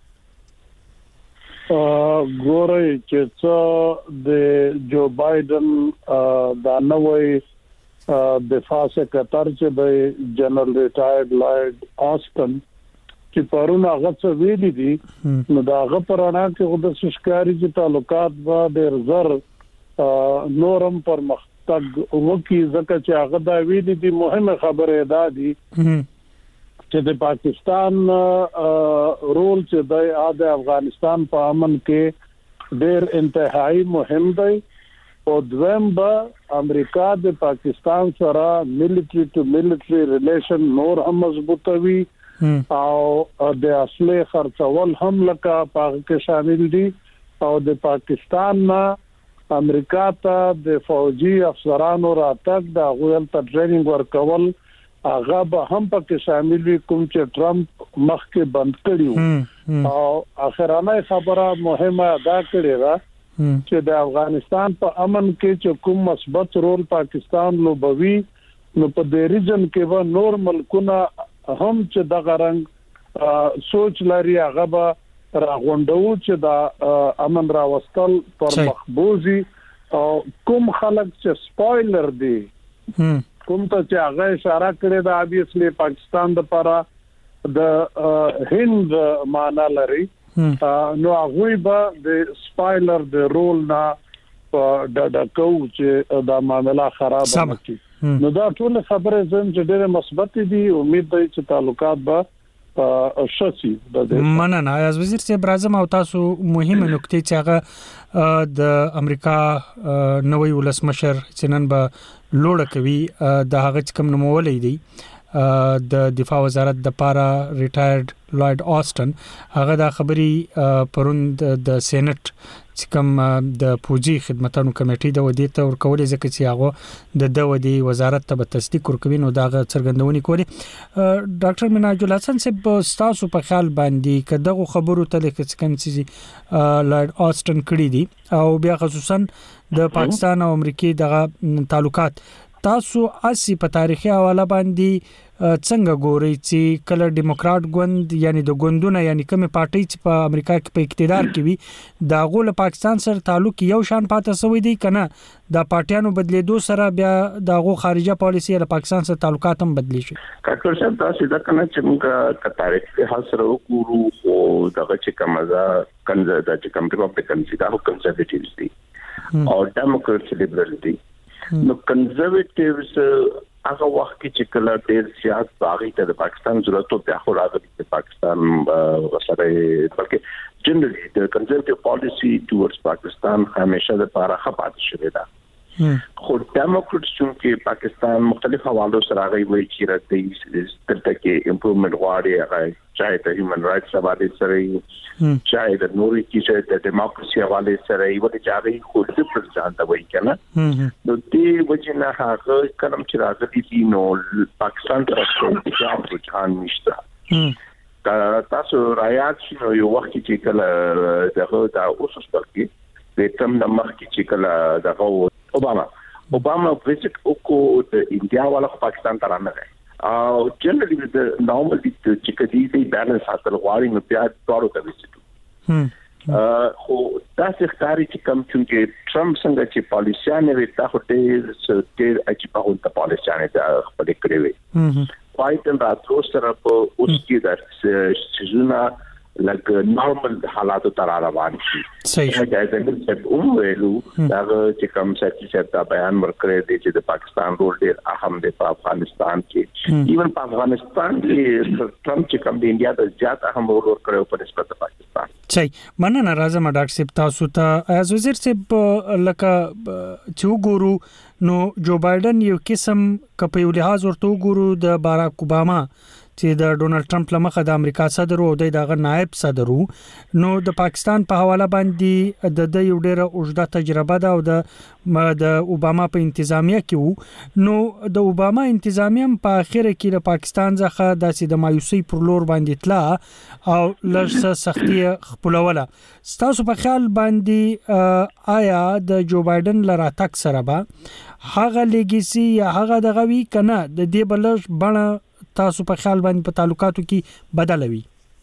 ګورئ چې څه د جو بایدن دا نوې دفاع سکرټر چې د جنرال ریټایرډ لارډ آسټن چې پرون هغه څه ویلي دي نو دا هغه پرانا کې د سشکاري چې تعلقات به ډېر زر نورم پر مختګ وکي ځکه چې هغه دا ویلي دي مهمه خبره ده دي چې د پاکستان رول چې د افغانستان په امن کې ډېر انتهایی مهم دی او دویم به امریکا د پاکستان سره ملټری ټو ملټری ریلیشن نور هم مضبوطوي او د اصلي خرڅول هم لکه پاک کې شامل دي او د پاکستان نه امریکا ته د فوجي افسرانو راتګ د غوړل ته ټریننګ ورکول هغه به هم پکې شامل وي کوم چې ټرمپ مخکې بند کړیو او اخرانه خبره مهمه ادا کړې ده چې د افغانستان په امن کې چې کوم مثبت رول پاکستان لوبوي نو په دې ریجن کې و نور ملکونه هم چې د غرنګ سوچ لري هغه به راغونډو چې د امن راوستل پر مخبوزي او کوم خلک چې سپویلر دي کوم ته چې هغه اشاره کړې ده obviously پاکستان د لپاره د هند معنا لري نو هغه به د سپویلر د رول نه د کوچ د معاملې خراب نشي نو دا ټول خبره زم چې ډېر مثبت دي امید دی چې تعلقات به شاسي مننه از وزیر صاحب راځم او تاسو مهمه نکته چې هغه د امریکا نوې ولسمشر چې نن به لوړه کوي د هغه کوم نومولې دی د دفاع وزارت د پارا ریټایرډ لارډ آستن هغه دا خبري پروند د سېنات چې کوم د پوجي خدماتو کمیټې د ودی ته ورکولې ځکه چې هغه د ودی وزارت ته تصدیق ورکوي نو دا څرګندونی کوي ډاکټر مناج الحسن صاحب تاسو په خیال باندې کداغه خبرو ته لیکل کوم چې لارډ آستن کړی دي او بیا خصوصا د پاکستان او امریکای د تعلقات تاسو اسی په تاریخي حواله باندې څنګه ګورئ چې کله ډیموکرات ګوند یعنی د ګوندونه یعنی کومه پارټي چې په امریکا کې په اقتدار کې وي دا غول پاکستان سره تعلق یو شان پاتې سوی دی کنه د پارټیانو بدلیدو سره بیا د غو خارجه پالیسی له پاکستان سره تعلقات هم بدلی شي کاکړ صاحب تاسو دا کنه چې موږ تاریخي حال سره وګورو او دغه چې کومه کنځه د چې کوم ریپبلیکن چې دا کنزرویټیوز دي او ډیموکرټس لیبرل دي نو کنزرویټیوز هغه وخت کې چې کله ډېر زیات باغی ته د پاکستان ضرورت او بیا خو راغلی د پاکستان سره بلکې جنرally د کنزرویټیو پالیسی ټورډز پاکستان همیشه د لپاره خپات شوې ده خو ډیموکرټس چې پاکستان مختلف حوالو سره راغی وایي چې راځي سترته کې امپروومنت غواړي هغه چاهي د هیومن رائټس حواله سره چاهي د نوري کې د ډیموکراسي حواله سره یو د چاري خو د پرځان د وایي کنه نو دې وجنه هغه کلم چې راځي دي نو پاکستان طرف ته جواب ځان نشته تاسو رايات شنو یو وخت چې کله دغه د اوسس ترکی د تم د مخ کې چې کله دغه اوباما وزټ وکړو د انډیا والا پاکستان ته رانه او جنرally د نورمال چې کدي دی بیلانس حاصل غواړي نو بیا ټورو ته وځي خو تاسو ښکاری چې کوم چې ټرمپ څنګه چې پالیسیانه وي تاسو ته چې په هغه پالیسیانه ته خپل کړی وي بایدن راتلو سره په اوس کې د سيزونه لکه نورمال حالاتو تر روان شي صحیح دا چې ویلو دا چې کوم چې بیان ورکړی دی چې د پاکستان رول ډېر اهم دی په افغانستان کې ایون په افغانستان کې ټرمپ چې کوم د انډیا د زیات اهم رول ورکړی په نسبت د پاکستان صحیح مننه راځم ډاکټر صاحب تاسو ته از وزیر صاحب لکه چې وګورو نو جو بایدن یو قسم کپه یو لحاظ ورته وګورو د باراک اوباما چې د ډونالد ټرمپ لمخه د امریکا صدر او دغه نائب صدر نو د پاکستان په حواله باندې د یو ډیره اوږده تجربه ده او د اوباما په انتظامیه کې نو د اوباما انتظامیه په اخر کې د پاکستان ځخه د مایوسی پر لور باندې تلا او لږ سختي خپلوله ستاسو په خیال باندې آیا د جو بایدن لرا تک سره به هغه لیګسی یا هغه دغوي کنه د دې بلش بڼه تاسو په خیال باندې په تعلقاتو کې بدلوي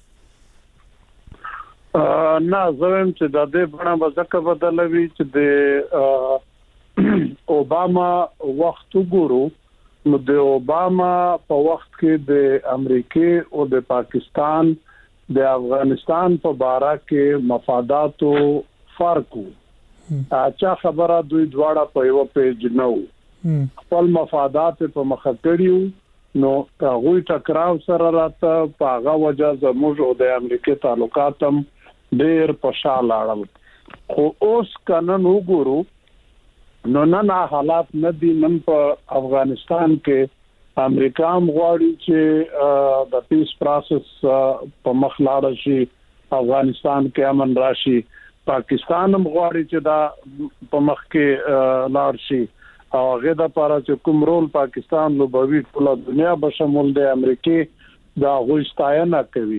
نه زویم چې د دې بڼه وځکه بدلوي چې د اوباما وخت وګورو نو د اوباما په وخت کې د امریکای او د پاکستان د افغانستان په باره کې مفاداتو فرق اچھا خبره دوی دواړه په یو پیج نو خپل مفادات په مخ کړیو نو هغه ټکراو سره راته په هغه وجه زموږ او د امریکای تعلقات هم ډېر په شا لاړل خو اوس قانون وګورو نو نه حالات نه دي نن په افغانستان کې امریکا هم غواړي چې د پیس پروسس په مخ لاړ شي افغانستان کې امن راشي پاکستان هم غواړي چې دا په مخ کې لاړ شي او هغه د لپاره چې کوم رول پاکستان لوبوي ټول دنیا به شمول د امریکای دا غوښتنه کوي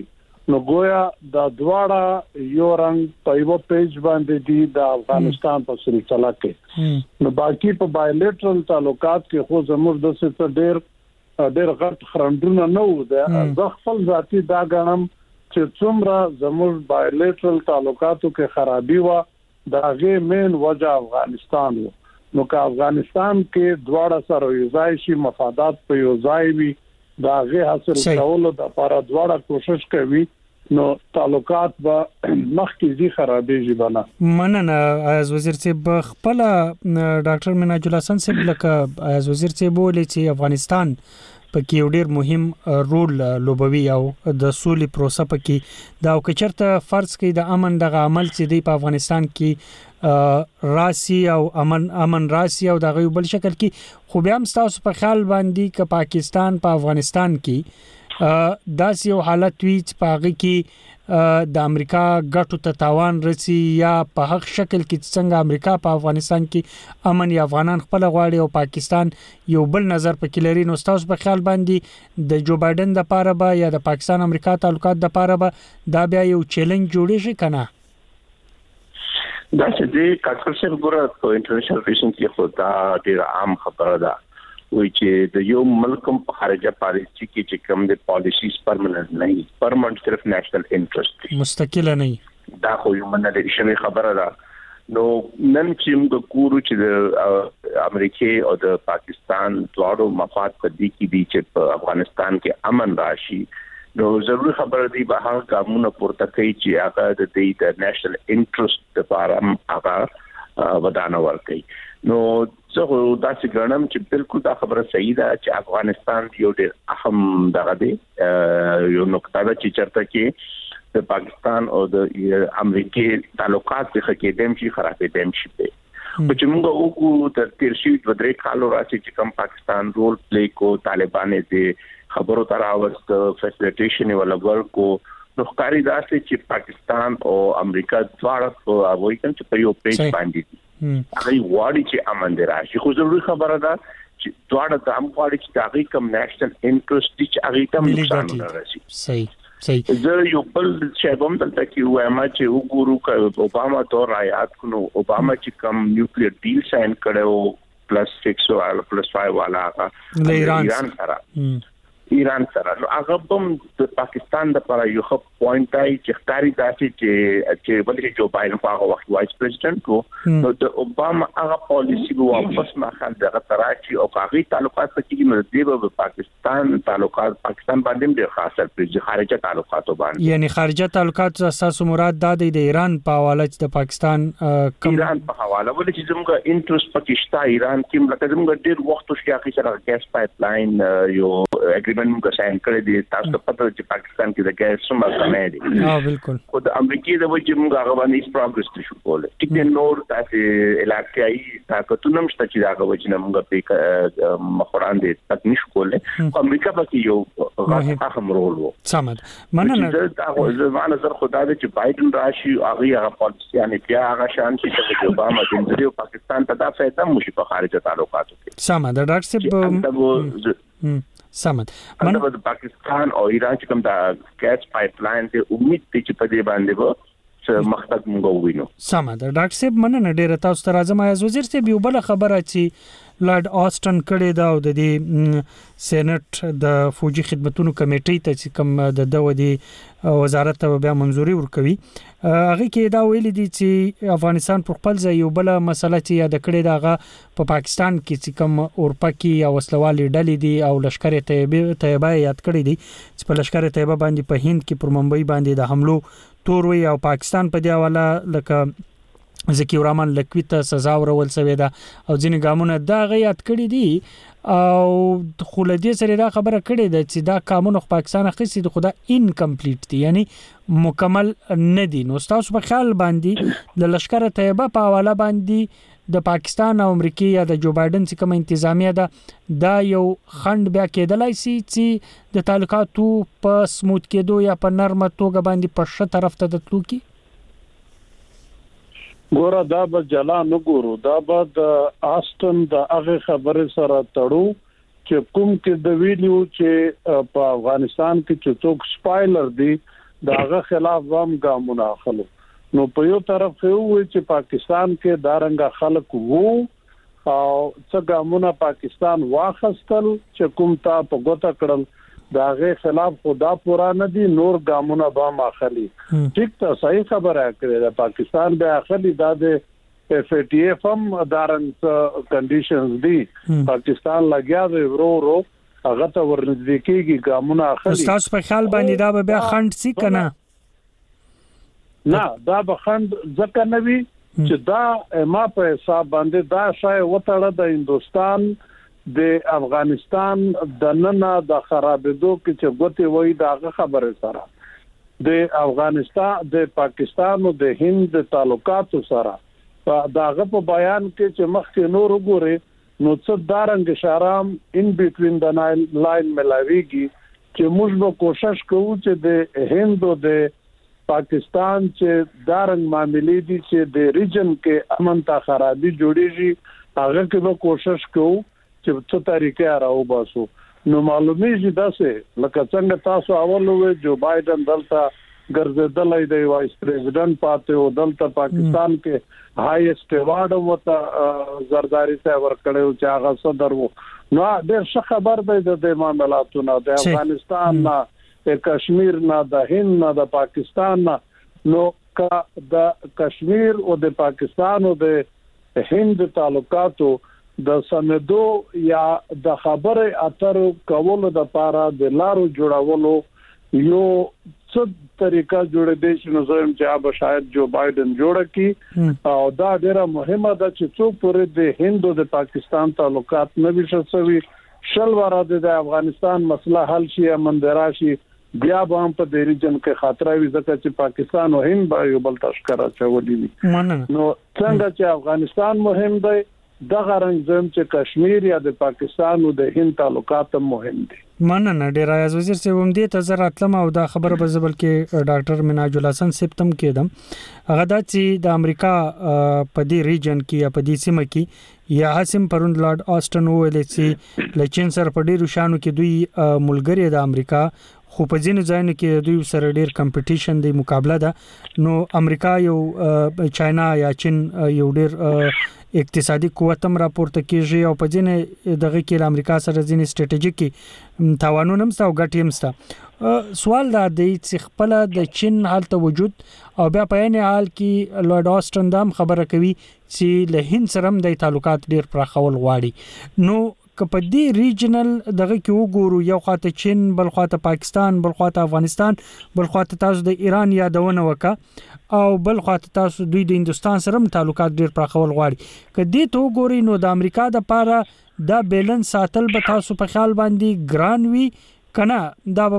نو گویا د دواړه یو رنگ په یو پیج باندې دي د افغانستان په سلسله کې نو باقي په بایلیټرل تعلقات کې خو زموږ د څه ډېر غټ خرندونه نه و د خپل ذاتی دا غنم چې څومره زموږ بایلیټرل تعلقاتو کې خرابي و دا غي مین وجه افغانستان و نو که افغانستان کې دواړه سره یو ځای شي مفادات په یو ځای وي دا غي حاصل کولو د لپاره دواړه کوشش کوي نو تعلقات به مخکې زی خرابېږي بنا مننه از وزیر صاحب خپل ډاکټر مناج الله حسن صاحب لکه از وزیر صاحب ولې چې افغانستان پکې یو ډېر مهم رول لوبوي او د سولې پروسه پکې دا کچرته فرض کې د امن دغه عمل چې دی په افغانستان کې راسي او امن راسي او دغه بل شکل کې خو بیا هم تاسو په خیال باندې ک پاکستان په افغانستان کې داس یو حالت وی چې پاغي کې د امریکا ګټو ته تاوان رسي یا په هغه شکل کې څنګه امریکا په افغانستان کې امن یا افغانان خپل غواړي او پاکستان یو بل نظر پکې لري نو تاسو په خیال باندې د جو بایدن د پاره به یا د پاکستان امریکا تعلقات د پاره به دا بیا یو چیلنج جوړی شي کنه دا چې د کاکړ ګره په انټرنیشنل ریلیشن کې خو دا ډېر عام خبره ده وای چې د یو ملک په خارجه پالیسي کې چې کوم د پالیسیز پرمننت نه وي پرمننت صرف نېشنل انټرست مستقله نه دا خو یو منل شي خبره ده نو نن چې موږ ګورو چې د امریکا او د پاکستان دواړو مفاد په دې کې دي چې په افغانستان کې امن راشي نو ضروري خبره دی به هغه قانون پورته کوي چې هغه د نېشنل انټرست لپاره هغه ودانه ورکړي نو زه دا چې ګڼم چې بالکل دا خبره صحیح ده چې افغانستان یو ډېر اهم دغه دی یو نقطه ده چې چرته کې د پاکستان او د امریکا تعلقات څخه کې دیم شي خرابې دیم شي په چې موږ وګورو د تیرشي د درې کالو راځي چې کوم پاکستان رول پلی کو طالبانې دې خبرو تر اوست فیسیلیټیشن ولا ورکو نو ښکاری دا چې پاکستان او امریکا دواړه په وایي چې په یو پیج باندې دي هغه واړي چې امن دی راشي خو ضروري خبره ده چې دواړه د امغاړي چې هغه کوم نېشنل انټرست دي چې هغه کوم نقصان نه راشي صحیح زه یو بل شیبم دلته کې وایم چې وګورو چې اوباما تور آیات کو اوباما چې کوم نیوکلیر ډیل ساين کړو +6 او +5 والا ایران سره نو هغه هم د پاکستان د لپاره یو ښه پوینټ دی چې ښکاری داسې چې بلکې جو بایدن په هغه وخت وایس پریزیدنت وو نو د اوباما هغه پالیسی به واپس مخال دغه تراچي او هغه تعلقات پکې مزدیب په پاکستان تعلقات پاکستان باندې ډېر خاصه په خارجه تعلقاتو باندې یعنی خارجه تعلقات اساسو مراد د ایران په حواله د پاکستان ایران په حواله ولې چې زموږ انټرست پکې شته ایران کې لکه زموږ ډېر وخت شو چې سره ګیس پایپ لاین یو موږ ساين کړی دي تاسو ته پته چې پاکستان کې د ګیس څومره کمې دي بالکل خو د امریکای د وجه موږ هغه باندې پروګرس نشو کولای چې نور تاسو علاقايي طاقتونه مشته چې هغه وجه نه موږ په مخوران دي تک نشو کولای خو امریکا پکې یو غاټه اهم رول وو سمد مننه زه نظر خدای دې چې بایدن راشي هغه پالیسی یعنی بیا هغه شان چې اوباما د پاکستان ته دا فائدہ مشي په خارجه تعلقاتو کې سمد ډاکټر صاحب سمد مننه د پاکستان او ایران چې کوم د ګیس پایپ لاین ته امید دي چې په دې باندې به مقصد موږ وینو سمد ډاکټر صاحب مننه ډیره تاسو ته راځم از وزیر صاحب یو بل خبره چې لارډ آسټن کړي دا او د دې سېنات د فوجي خدماتو کمیټې ته چې کوم د ودی وزارت ته بیا منځوري ورکوي هغه کې دا ویل دي چې افغانستان پر خپل ځای یو بل مسله چې یاد کړي داغه په پاکستان کې چې کوم اورپکی او وسلوالي ډلې دي او لشکره طیبه یاد کړي دي چې په لشکره طیبه باندې په هند کې پر ممبئی باندې د حملو تور وی او پاکستان په دی حواله لکه ذکی الرحمن لکوی ته سزا ورول شوې ده او ځینې ګامونه دا غیات کړي دي او خلدي سره دا خبره کړي ده چې دا قانون خو پاکستان اخیستي د خدا انکمپلیټ دي یعنی مکمل نه دي نو تاسو په خیال باندې د لشکره طیبه په حواله باندې د پاکستان او امریکا یا د جو بایدن چې کوم انتظامیه ده دا یو خند بیا کېدلای شي چې د تعلقاتو په سموت کېدو یا په نرمه توګه باندې په ښه طرف ته تلو کی ګوره دا به جلا نه ګورو دا به د آسټن د هغه خبره سره تړو چې کوم کې د ویډیو چې په افغانستان کې چې څوک سپایلر دی داغه خلاف هم ګامونه اخلو. نو په یو طرف خو چې پاکستان کې دارنګ خلک وو او څه ګامونه پاکستان واخستل چې کوم تا په ګوته کړل داغه خلاف خدا پورا نه دي نور ګامونه به ماخلي. ټیک ته صحیح خبره کړې ده پاکستان به اخلي د FATF هم دارنګ کنډیشنز دي پاکستان لګیا دی ورو هغه ته ورنږدې کېږي ګامونه اخلي. تاسو په خیال باندې دا به بیا خند سي کنه؟ نه دا به خند ځکه نه وي چې دا ما په حساب باندې دا شای وټړه د هندستان د افغانستان د ننه د خرابېدو کې چې ګوتې وای دا خبره سره د افغانستان د پاکستان او د هند د تعلقاتو سره داغه په بیان کې چې مخکې نور وګوري نو څه دارنګ شارام ان بټوین د لاین ملاویږي چې موږ به کوشش کوو چې د هند او د پاکستان چې دارنګ معاملې دي چې د ریجن کې امن ته خرابي جوړیږي هغه کې به کوشش کوو چې څه طریقې راو باسو. نو معلومیږي داسې لکه څنګه تاسو اول وې جو بایدن دلته ګرځیدلای دی وایس پریزیدنت پاتې او دلته پاکستان کې هایست ایوارډ وته زرداری ته ورکړیو چې هغه صدر وو. نو ډېر ښه خبر دی د معاملاتو نه د افغانستان نه د کشمیر نه د هند نه د پاکستان نه. نو کا د کشمیر او د پاکستان او د هند تعلقاتو د سندو یا د خبره اترو کولو د پاره د لارو جوړولو یو څه طریقه جوړې دي چې نو زم چې اب شاید جو بایدن جوړ کی او دا ډیره مهمه ده چې څو پورې د هند او د پاکستان تعلقات نه وي شوي شل وراده د افغانستان مسله حل شي امندرا شي بیا به هم په د ریجن کې خطر وي ځکه چې پاکستان او هند به یو بل تشکر اچولي وي. نو څنګه چې افغانستان مهم دی دغه رنګ زم چې کشمیر یا د پاکستان او د هند تعلقات مهم دي. مننه ډیر ایاز وزیر صاحب هم دې ته زراتلم او دا خبره به زبل کې ډاکټر مناج الحسن سپتم کېدم هغه د چې د امریکا په دې ریجن کې یا په دې سیمه کې یا حسم پروند لارډ آسټن ویل چې لچین سره په ډیرو شانو کې دوی ملګری د امریکا خو په ځینو ځایونو کې دوی سره ډیر کمپټیشن دی مقابله ده. نو امریکا یو چاینا یا چین یو ډیر اقتصادي قوت هم راپورته کیږي او په ځینې دغه کې امریکا سره ځینې سټریټیجیک توانونه هم او ګټې هم ستا. سوال دا دی چې خپل د چین حالت وجود او بیا په عین حال کې لارډ آسټن دام خبره کوي چې له هند سره هم د تعلقات ډیر پراخول غواړي. نو په دې ریجنل دغه کې وګورو یو خواته چین بل خواته پاکستان بل خواته افغانستان بل خواته تاسو د ایران یادونه وکا او بل خواته تاسو دوی د هندستان سره هم تعلقات ډیر پراخول غواړي. کدی ته وګوري نو د امریکا د پاره دا بیلنس ساتل به تاسو په خیال باندې ګران وي کنه دا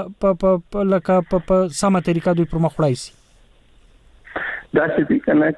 په لکه په سمه طریقه دوی پر مخ وړای شي؟ دا څه کنه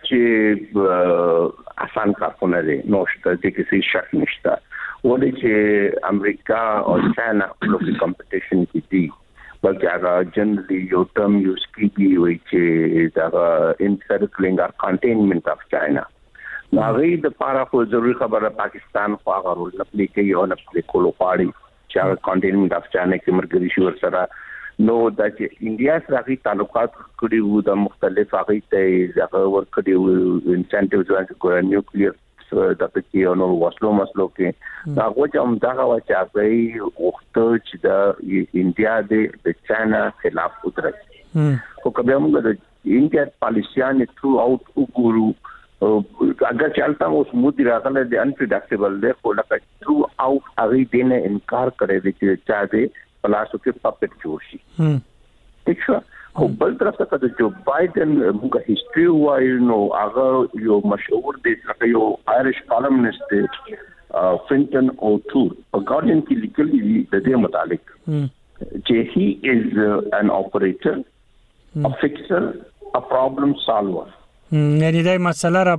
چې آسان کارونه دي نو شته چې کسی شک نشته ولې چې امریکا او چاینا په کمپټیشن کې دي بلکې هغه جنرالي یو ټرم یوز کیږي وایي چې دا انسرکلینګ اور کنټینمنت اف چاینا. نو هغه د پاره خو ضروري خبره پاکستان خو هغه رول نه پلی کوي او نه پلی کولو غواړي چې هغه کنټینمنت اف چاینا کې مرګري شو سره. نو دا چې انډیا سره تعلقات کړي وو د مختلف هغه ته هغه ور کړي وو انسنټیوز ورکړي نیوکلیر د پکې نو وسلو مسلو کې دا غوښه هم دا چې هغه وخت چې د انډیا د چاینا خلاف ودرېږي خو کله موږ د انډیا پالیسیان ثرو اوټ وګورو اگر چلتا اوس مودي راغله د انپریډکټیبل دی خو لکه ثرو اوټ هغه دینه انکار کړی دی چې چا دې پلاسو کې پپټ جوړ شي. ٹھیک شو خو بل طرف ته د جو بایدن موږ هیستوري وایو نو هغه یو مشهور دی چې یو آیریش کالمنست دی فینټن او ټور په ګارډین کې لیکلي دي د دې متعلق چې he is an operator a fixer a problem solver یعنی دا مسله را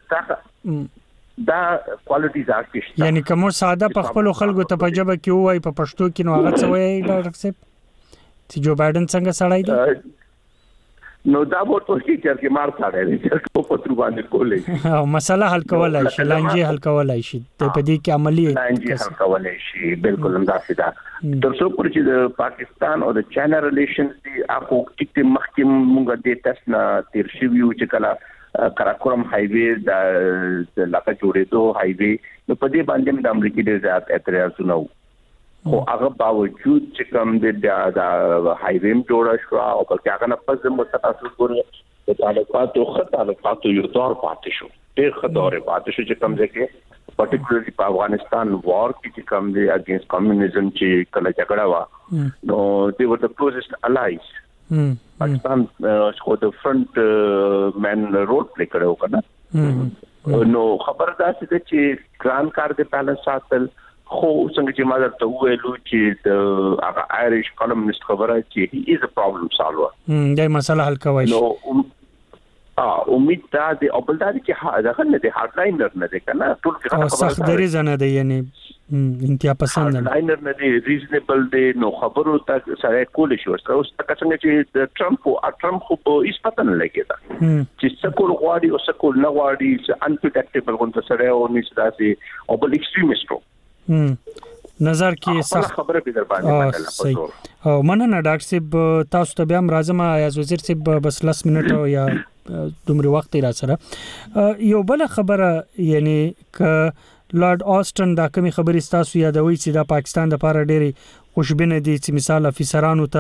دا کوالټیز آرټیست یعنی کوم ساده په خپل خلکو ته په جبه کې وای په پښتو کې نو هغه څه وای ډاکټر صاحب چې جو بایدن څنګه سړای دی نو دا ورته چې مار تاړي چې په تر باندې کولې او مسله حل کولای شي لانجه حل کولای شي ته په دې کې عملی لانجه حل کولای شي بالکل همداسې ده تر څو پورې چې د پاکستان او د چاینا ریلیشنز دي اكو ټیک مخکې موږ د تاسو نه تیر شو چې کله کراکورم هایوی د لکه جوړېدو هایوی نو په دې باندې د امریکای د زیات اعتراضونه خو هغه باوجود چې کوم د هایوی جوړ شو او بلکې هغه نه پس متاسف ګورې د تعلقاتو یو دور پاتې شو ډېر خطر پاتې شو چې کوم ځکه پارټیکولرلی په افغانستان وار کې کوم دی اگینست کمیونزم چې کله جګړه وا نو دی ور د کلوزست الایز پاکستان خو د فرنٹ مین رول پلی کړو کنه نو خبر دا چې ګران کار د بیلنس ساتل خو څنګه چې ما درته ویلو چې د هغه آیریش کالمنست خبره چې هی از ا پرابلم سالور دا مسله حل کوي نو امید دا د اوبلداري چې دا نه د هارد لاینر نه ده کنه ټول خبره سخت دریز نه ده یعنی انتها پسند نه لاینر نه دی ریزنبل دی نو خبرو ته سره کول شي اوس څنګه چې د ټرمپ خو په هیڅ پته نه لګیدا چې څکول غواړي او څکول نه غواړي چې انپریډکټیبل غونډه سره او نشدا سي او بل ایکستریمیستو نظر کې سخت خبره به در باندې او مننه ډاکټر صاحب تاسو ته بیا راځم ایاز وزیر صاحب بس 10 منټه یا دومره وخت را سره یو بل خبره یعنی ک لارد آسټن دا کومي خبرې تاسو یادوي چې د پاکستان د لپاره ډېری خوشبینه دي چې مثال افسرانو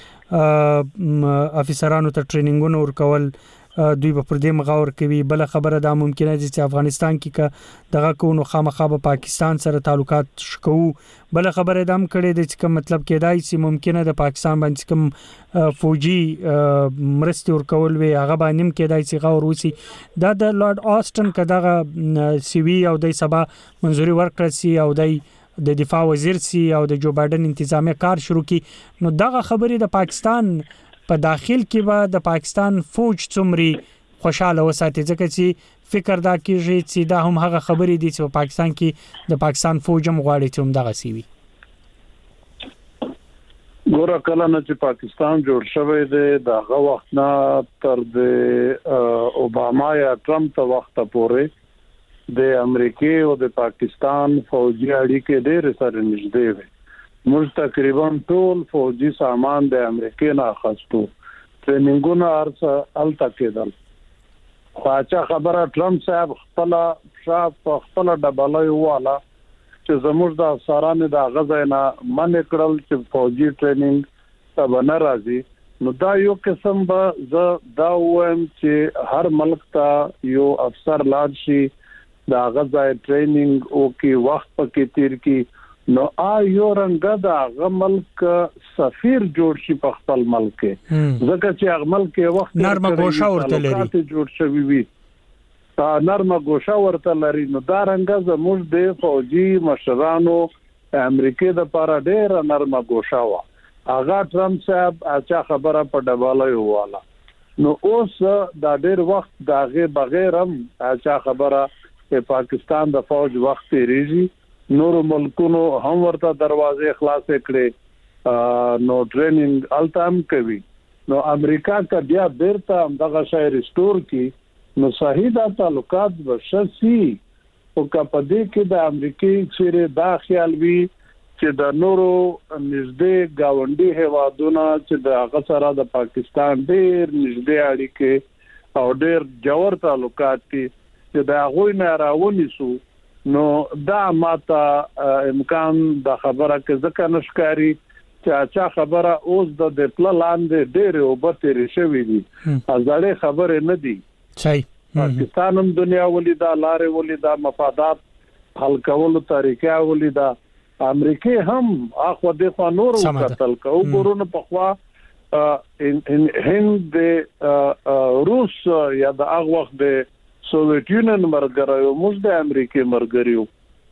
ته ټریننګونه ورکول دوی په پر دې مغاور کوي بل خبره دا ممکنه دي چې افغانستان کې دغه کو نو خامخا په پاکستان سره تعلقات شکو بل خبره دا هم کړي دي چې مطلب کېدای چې ممکنه د پاکستان باندې کوم فوجي مرستي ورکول وي هغه باندې هم کېدای چې غوړ وسی دا د لارد آسټن کداغه سی وی او د سبا منځوري ورکړه سي او د دفاع وزیر سي او د جو بایدن انتظامی کار شروع کی نو دغه خبره د پاکستان په داخل کې به د پاکستان فوج څومره خوشاله وساتي ځکه چې فکر دا کیږي چې دا هم هغه خبرې دي چې په پاکستان کې د پاکستان فوج هم غواړي چې هم دغه سی وي ګوره کله نه چې پاکستان جوړ شوی دی دغه وخت نه تر د اوباما یا ټرمپ ته وخت پورې د امریکای او د پاکستان فوجي اړیکې ډېر سره نږدې وي موږ تقریبا ټول فوجي سامان د امریکای نه اخستو ټریننګونه ارڅ الته کېدل خاصه خبره ټرمپ صاحب خپل ډبلای والا چې زموږ د افسرانو د غزا نه منع کړل چې فوجي ټریننګ ته نه راځي نو دا یو قسم به زه دا وایم چې هر ملک ته یو افسر لاړ شي د غزا ټریننګ او کې وخت پکې تیر کی نو یو رنګ دا غملک سفیر جوړ شي په خپل ملک ځکه چې هغه ملک وخت نرمه ګوښه ورته لري جوړ شوی وي نرمه ګوښه ورته لري نو دا رنګ زموږ د فوجي مشرانو امریکای د لپاره ډېر نرمه ګوښه وا هغه ټرمپ صاحب اچھا خبره په ډبالای واله نو اوس دا ډېر وخت داغه بغیر هم اچھا خبره په پاکستان د فوج وخت ریږي نور ملکونو هم ورته دروازې خلاص کړي نو ټریننګ التام کوي نو امریکا کا بیا بیرته دغه شای ریسټور کی نو صحیح دا تعلقات وشسي او کپدې کې د امریکای سره دا خیال وی چې د نورو نږدې گاونډي هوادونو چې د هغه سره د پاکستان ډېر نږدې اړیکې او ډېر جوړ تعلقات دي چې دا غوي نه راونی سو نو دا ماته امکان د خبره کې ځکه نشکاري چې اچھا خبره اوس د پلان د ډېر او بتر شوی دي ازړې خبره نه دي صحیح پاکستان هم دنیا ولیدا لارې ولیدا مفادات حل کولو طریقې ولیدا امریکای هم اخو د نور قتل کو ګورونه په خوا هند روس یا د هغه وخت د سوویت یونین مرګریو موږ د امریکای مرګریو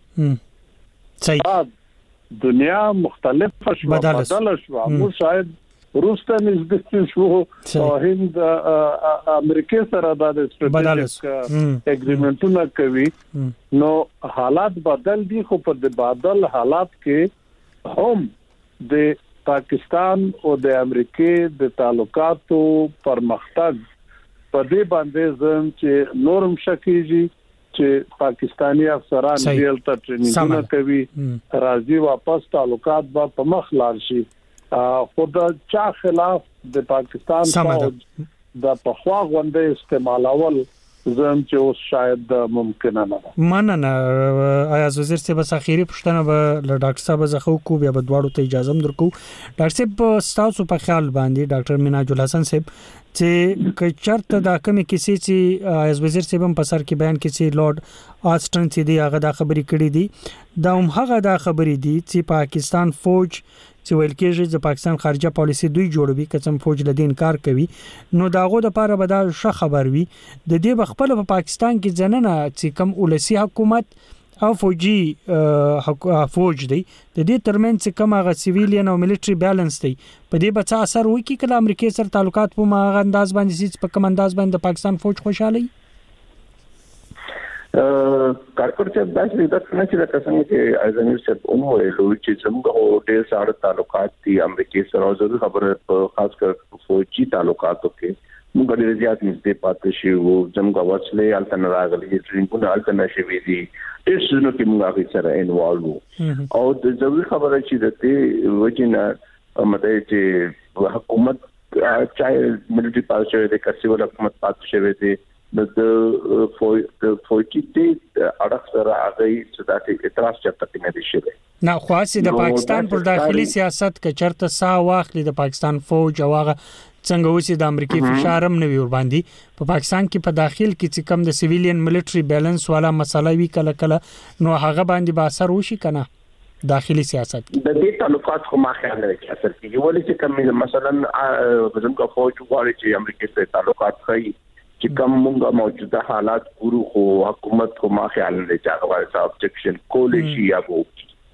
صحیح دنیا مختلف شو بدل شو موږ شاید روس ته نږدې شو او هند امریکای سره د استراتیژیک اګریمنټونه کوي نو حالات بدل دي خو په د بدل حالات کې هم د پاکستان او د امریکای د تعلقاتو پرمختګ په دې باندې زم چې نورم شکیږي چې پاکستانی افسران ډیل ته ټریننګونه کوي راځي واپس تعلقات په مخ لاړ شي خود چا خلاف د پاکستان فوج د پخوا غونډې استعمالول زم چې اوس شاید ممکن نه ده مننه ایاز وزیر صاحب اخیری پښتنه به له ډاکټر صاحب زخه کو بیا به دواړو ته اجازه درکو ډاکټر صاحب تاسو په خیال باندې ډاکټر مناج الحسن صاحب چې چرته دا کمی کیسې چې ایاز وزیر صاحب په سر کې بیان کې چې لارډ آسټن چې دی هغه دا خبرې کړې دي دا هم هغه دا خبرې دي چې پاکستان فوج چې ویل کېږي چې پاکستان خارجه پالیسی دوی جوړوي کچم فوج له دین کار کوي نو داغه د پاره به دا ښه خبر وي د دې بخپل په پاکستان کې ځننه چې کم ولسی حکومت او فوجي فوج دی د دې ترمنځ کم هغه سیویلین او ملټری بیلانس دی په دې به څه اثر وکړي کله امریکای سره تعلقات په ماغه انداز باندې چې په کوم انداز باندې پاکستان فوج خوشاله کارکړ چې داسې د څه چې څنګه چې ازمیر صاحب ویلو چې څنګه ډېر ساده تعلقات دي امریکای سره ضرور خبره په خاص کر فوجي تعلقاتو کې موږ ډېر زیات نږدې پاتې شو څنګه وڅلې التن راغلي ټرینګونه التن شوي دي ډېر څه کې موږ هغه سره انوالو او د ضروري خبره چې د دې وجنه مته چې حکومت چای ملټری پالیسی د کسیول حکومت پاتې شوی دی د فوجي د اړخ سره هغه ستاسو اعتراض چاته نه دي شوی نه خاصه د پاکستان پر داخلي سیاست کې چرته سا واخلي د پاکستان فوج او هغه څنګه وسی د امریکای فشار هم نه وي ور باندې په پاکستان کې په داخل کې چې کم د سیویلین ملټری بیلانس والا مسله وی کله کله نو هغه باندې به اثر وشي کنه داخلي سیاست د دې تعلقات خو ما خیال نه کوي اثر کوي ولې چې کم مثلا زموږ فوج غواړي چې امریکای سره تعلقات کوي چې کوم موږ موجوده حالات ګورو خو حکومت خو ما خیال نه چې هغه څه ابجیکشن کولې شي یا وو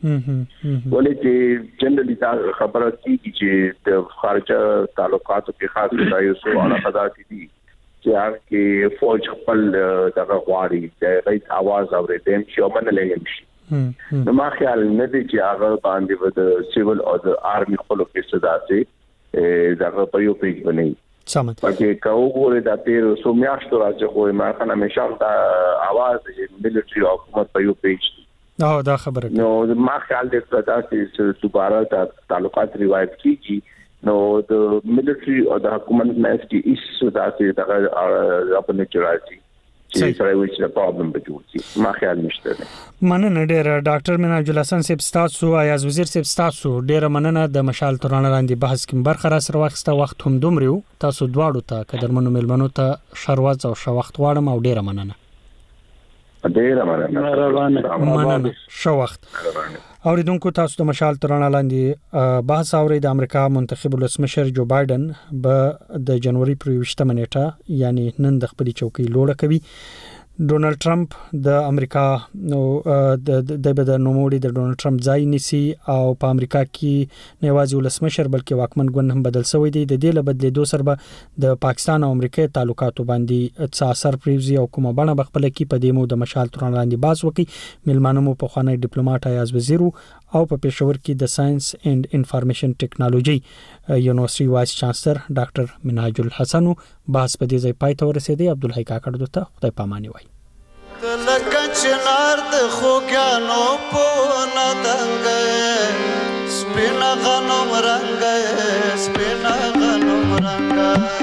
ولې چې جنرالي دا خبره کیږي چې د خارجه تعلقاتو کې خاص ځای سو اړه خدا دي چې هغه فوج خپل دغه غواړي چې ریټ आवाज اورېدم چې ومنلې شي نو ما خیال نه دي چې هغه باندې د سیول او د آرمي خپل کې صدا سي دغه په یو پیج باندې سم پکې کاوګورې د تیر سو میاشتو راځي خو ما کنه همیشه دا आवाज چې ملټری حکومت په یو پیج نو دا خبره نو ما خیال دې دا چې دوباره تعلقات روایت کیږي نو د ملټری او د حکومت مېس کې هیڅ داسې دغه خپل چرایي چې سره وایي پرابلم به جوړ ما خیال نشته مننه ډیر ډاکټر مناج الحسن صاحب تاسو ایاز وزیر صاحب تاسو ډیر مننه د مشال ترانه لاندې بحث کې برخه را سره وخت هم دومره تاسو دواړو ته قدرمنو ملمنو ته شروات او شو وخت واړم او ډیر مننه مننه شو وخت اوریدونکو تاسو د مشال ترانه لاندې بحث اوري د امریکا منتخب ولسمشر جو بایدن به د جنوري پر 20 نیټه یعنی نن د خپل چوکۍ لوړه کوي ډونالد ټرمپ د امریکا نو د نوموړي د ډونالد ټرمپ ځای نسی او په امریکا کې نه یوازې ولسمشر بلکې واکمن ګوند هم بدل شوی دی د دې لبدلېدو سره به د پاکستان او امریکا تعلقاتو باندې څه اثر پریوزي او کومه بڼه بخپل کې په دې مو د مشال ترانه لاندې باز وکي ملمانو مو په خوانی ډیپلوماټ ایاز وزیر او په پېښور کې د ساينس اینڈ انفارمیشن ټیکنالوژي یونیورسيټي وایس چانسلر ډاکټر مناج الحسن باز په دې ځای پای ته ورسېدی عبدالحی کاکړ دوته خدای پاماني وای لکه چنار د خوګانو په ندنګ سپینا غنوم رنگ سپینا غنوم رنگ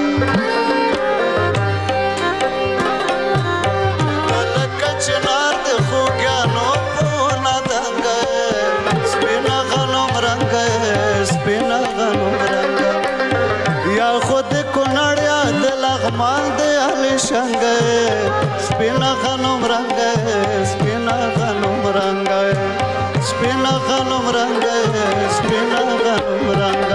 لکه چنار د خوګانو په ندنګ سپینا غنوم رنگ سپینا غنوم رنگ یا خود کونړیا د لغمان د علي شنګ سپینا غنوم رنگ سپینا غنوم رنگ سپینا غنوم رنگ سپینا غنوم رنگ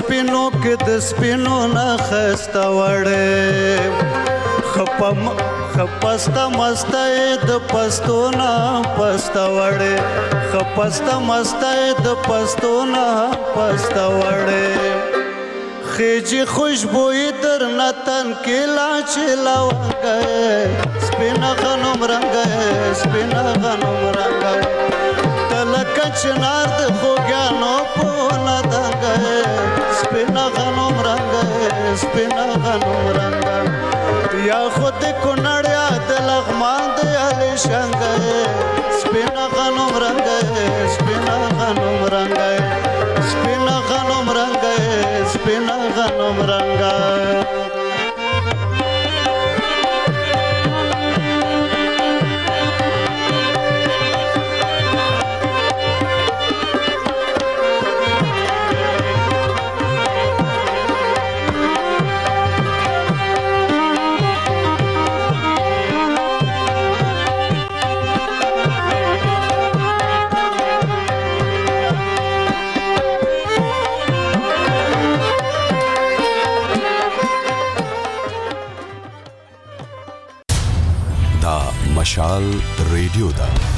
سپینو کې د سپینو نه خسته وړې خپستا مستې د پستونه پستا وړې خپستا مستې د پستونه پستا وړې خېجی خوشبوئی در نتن کلا چلا وګه سپینا غنوم رنگه سپینا غنوم رنگه تلک چنار د خوګانو په ندنګه سپینا غنوم رنگه سپینا غنوم رنگه یا خود کونړیا د لغمان د علي شنګه سپینا غنوم رنگه سپینا غنوم رنگه سپینا غنوم رنگه سپینا غنوم رنگه مشال ریډیو دا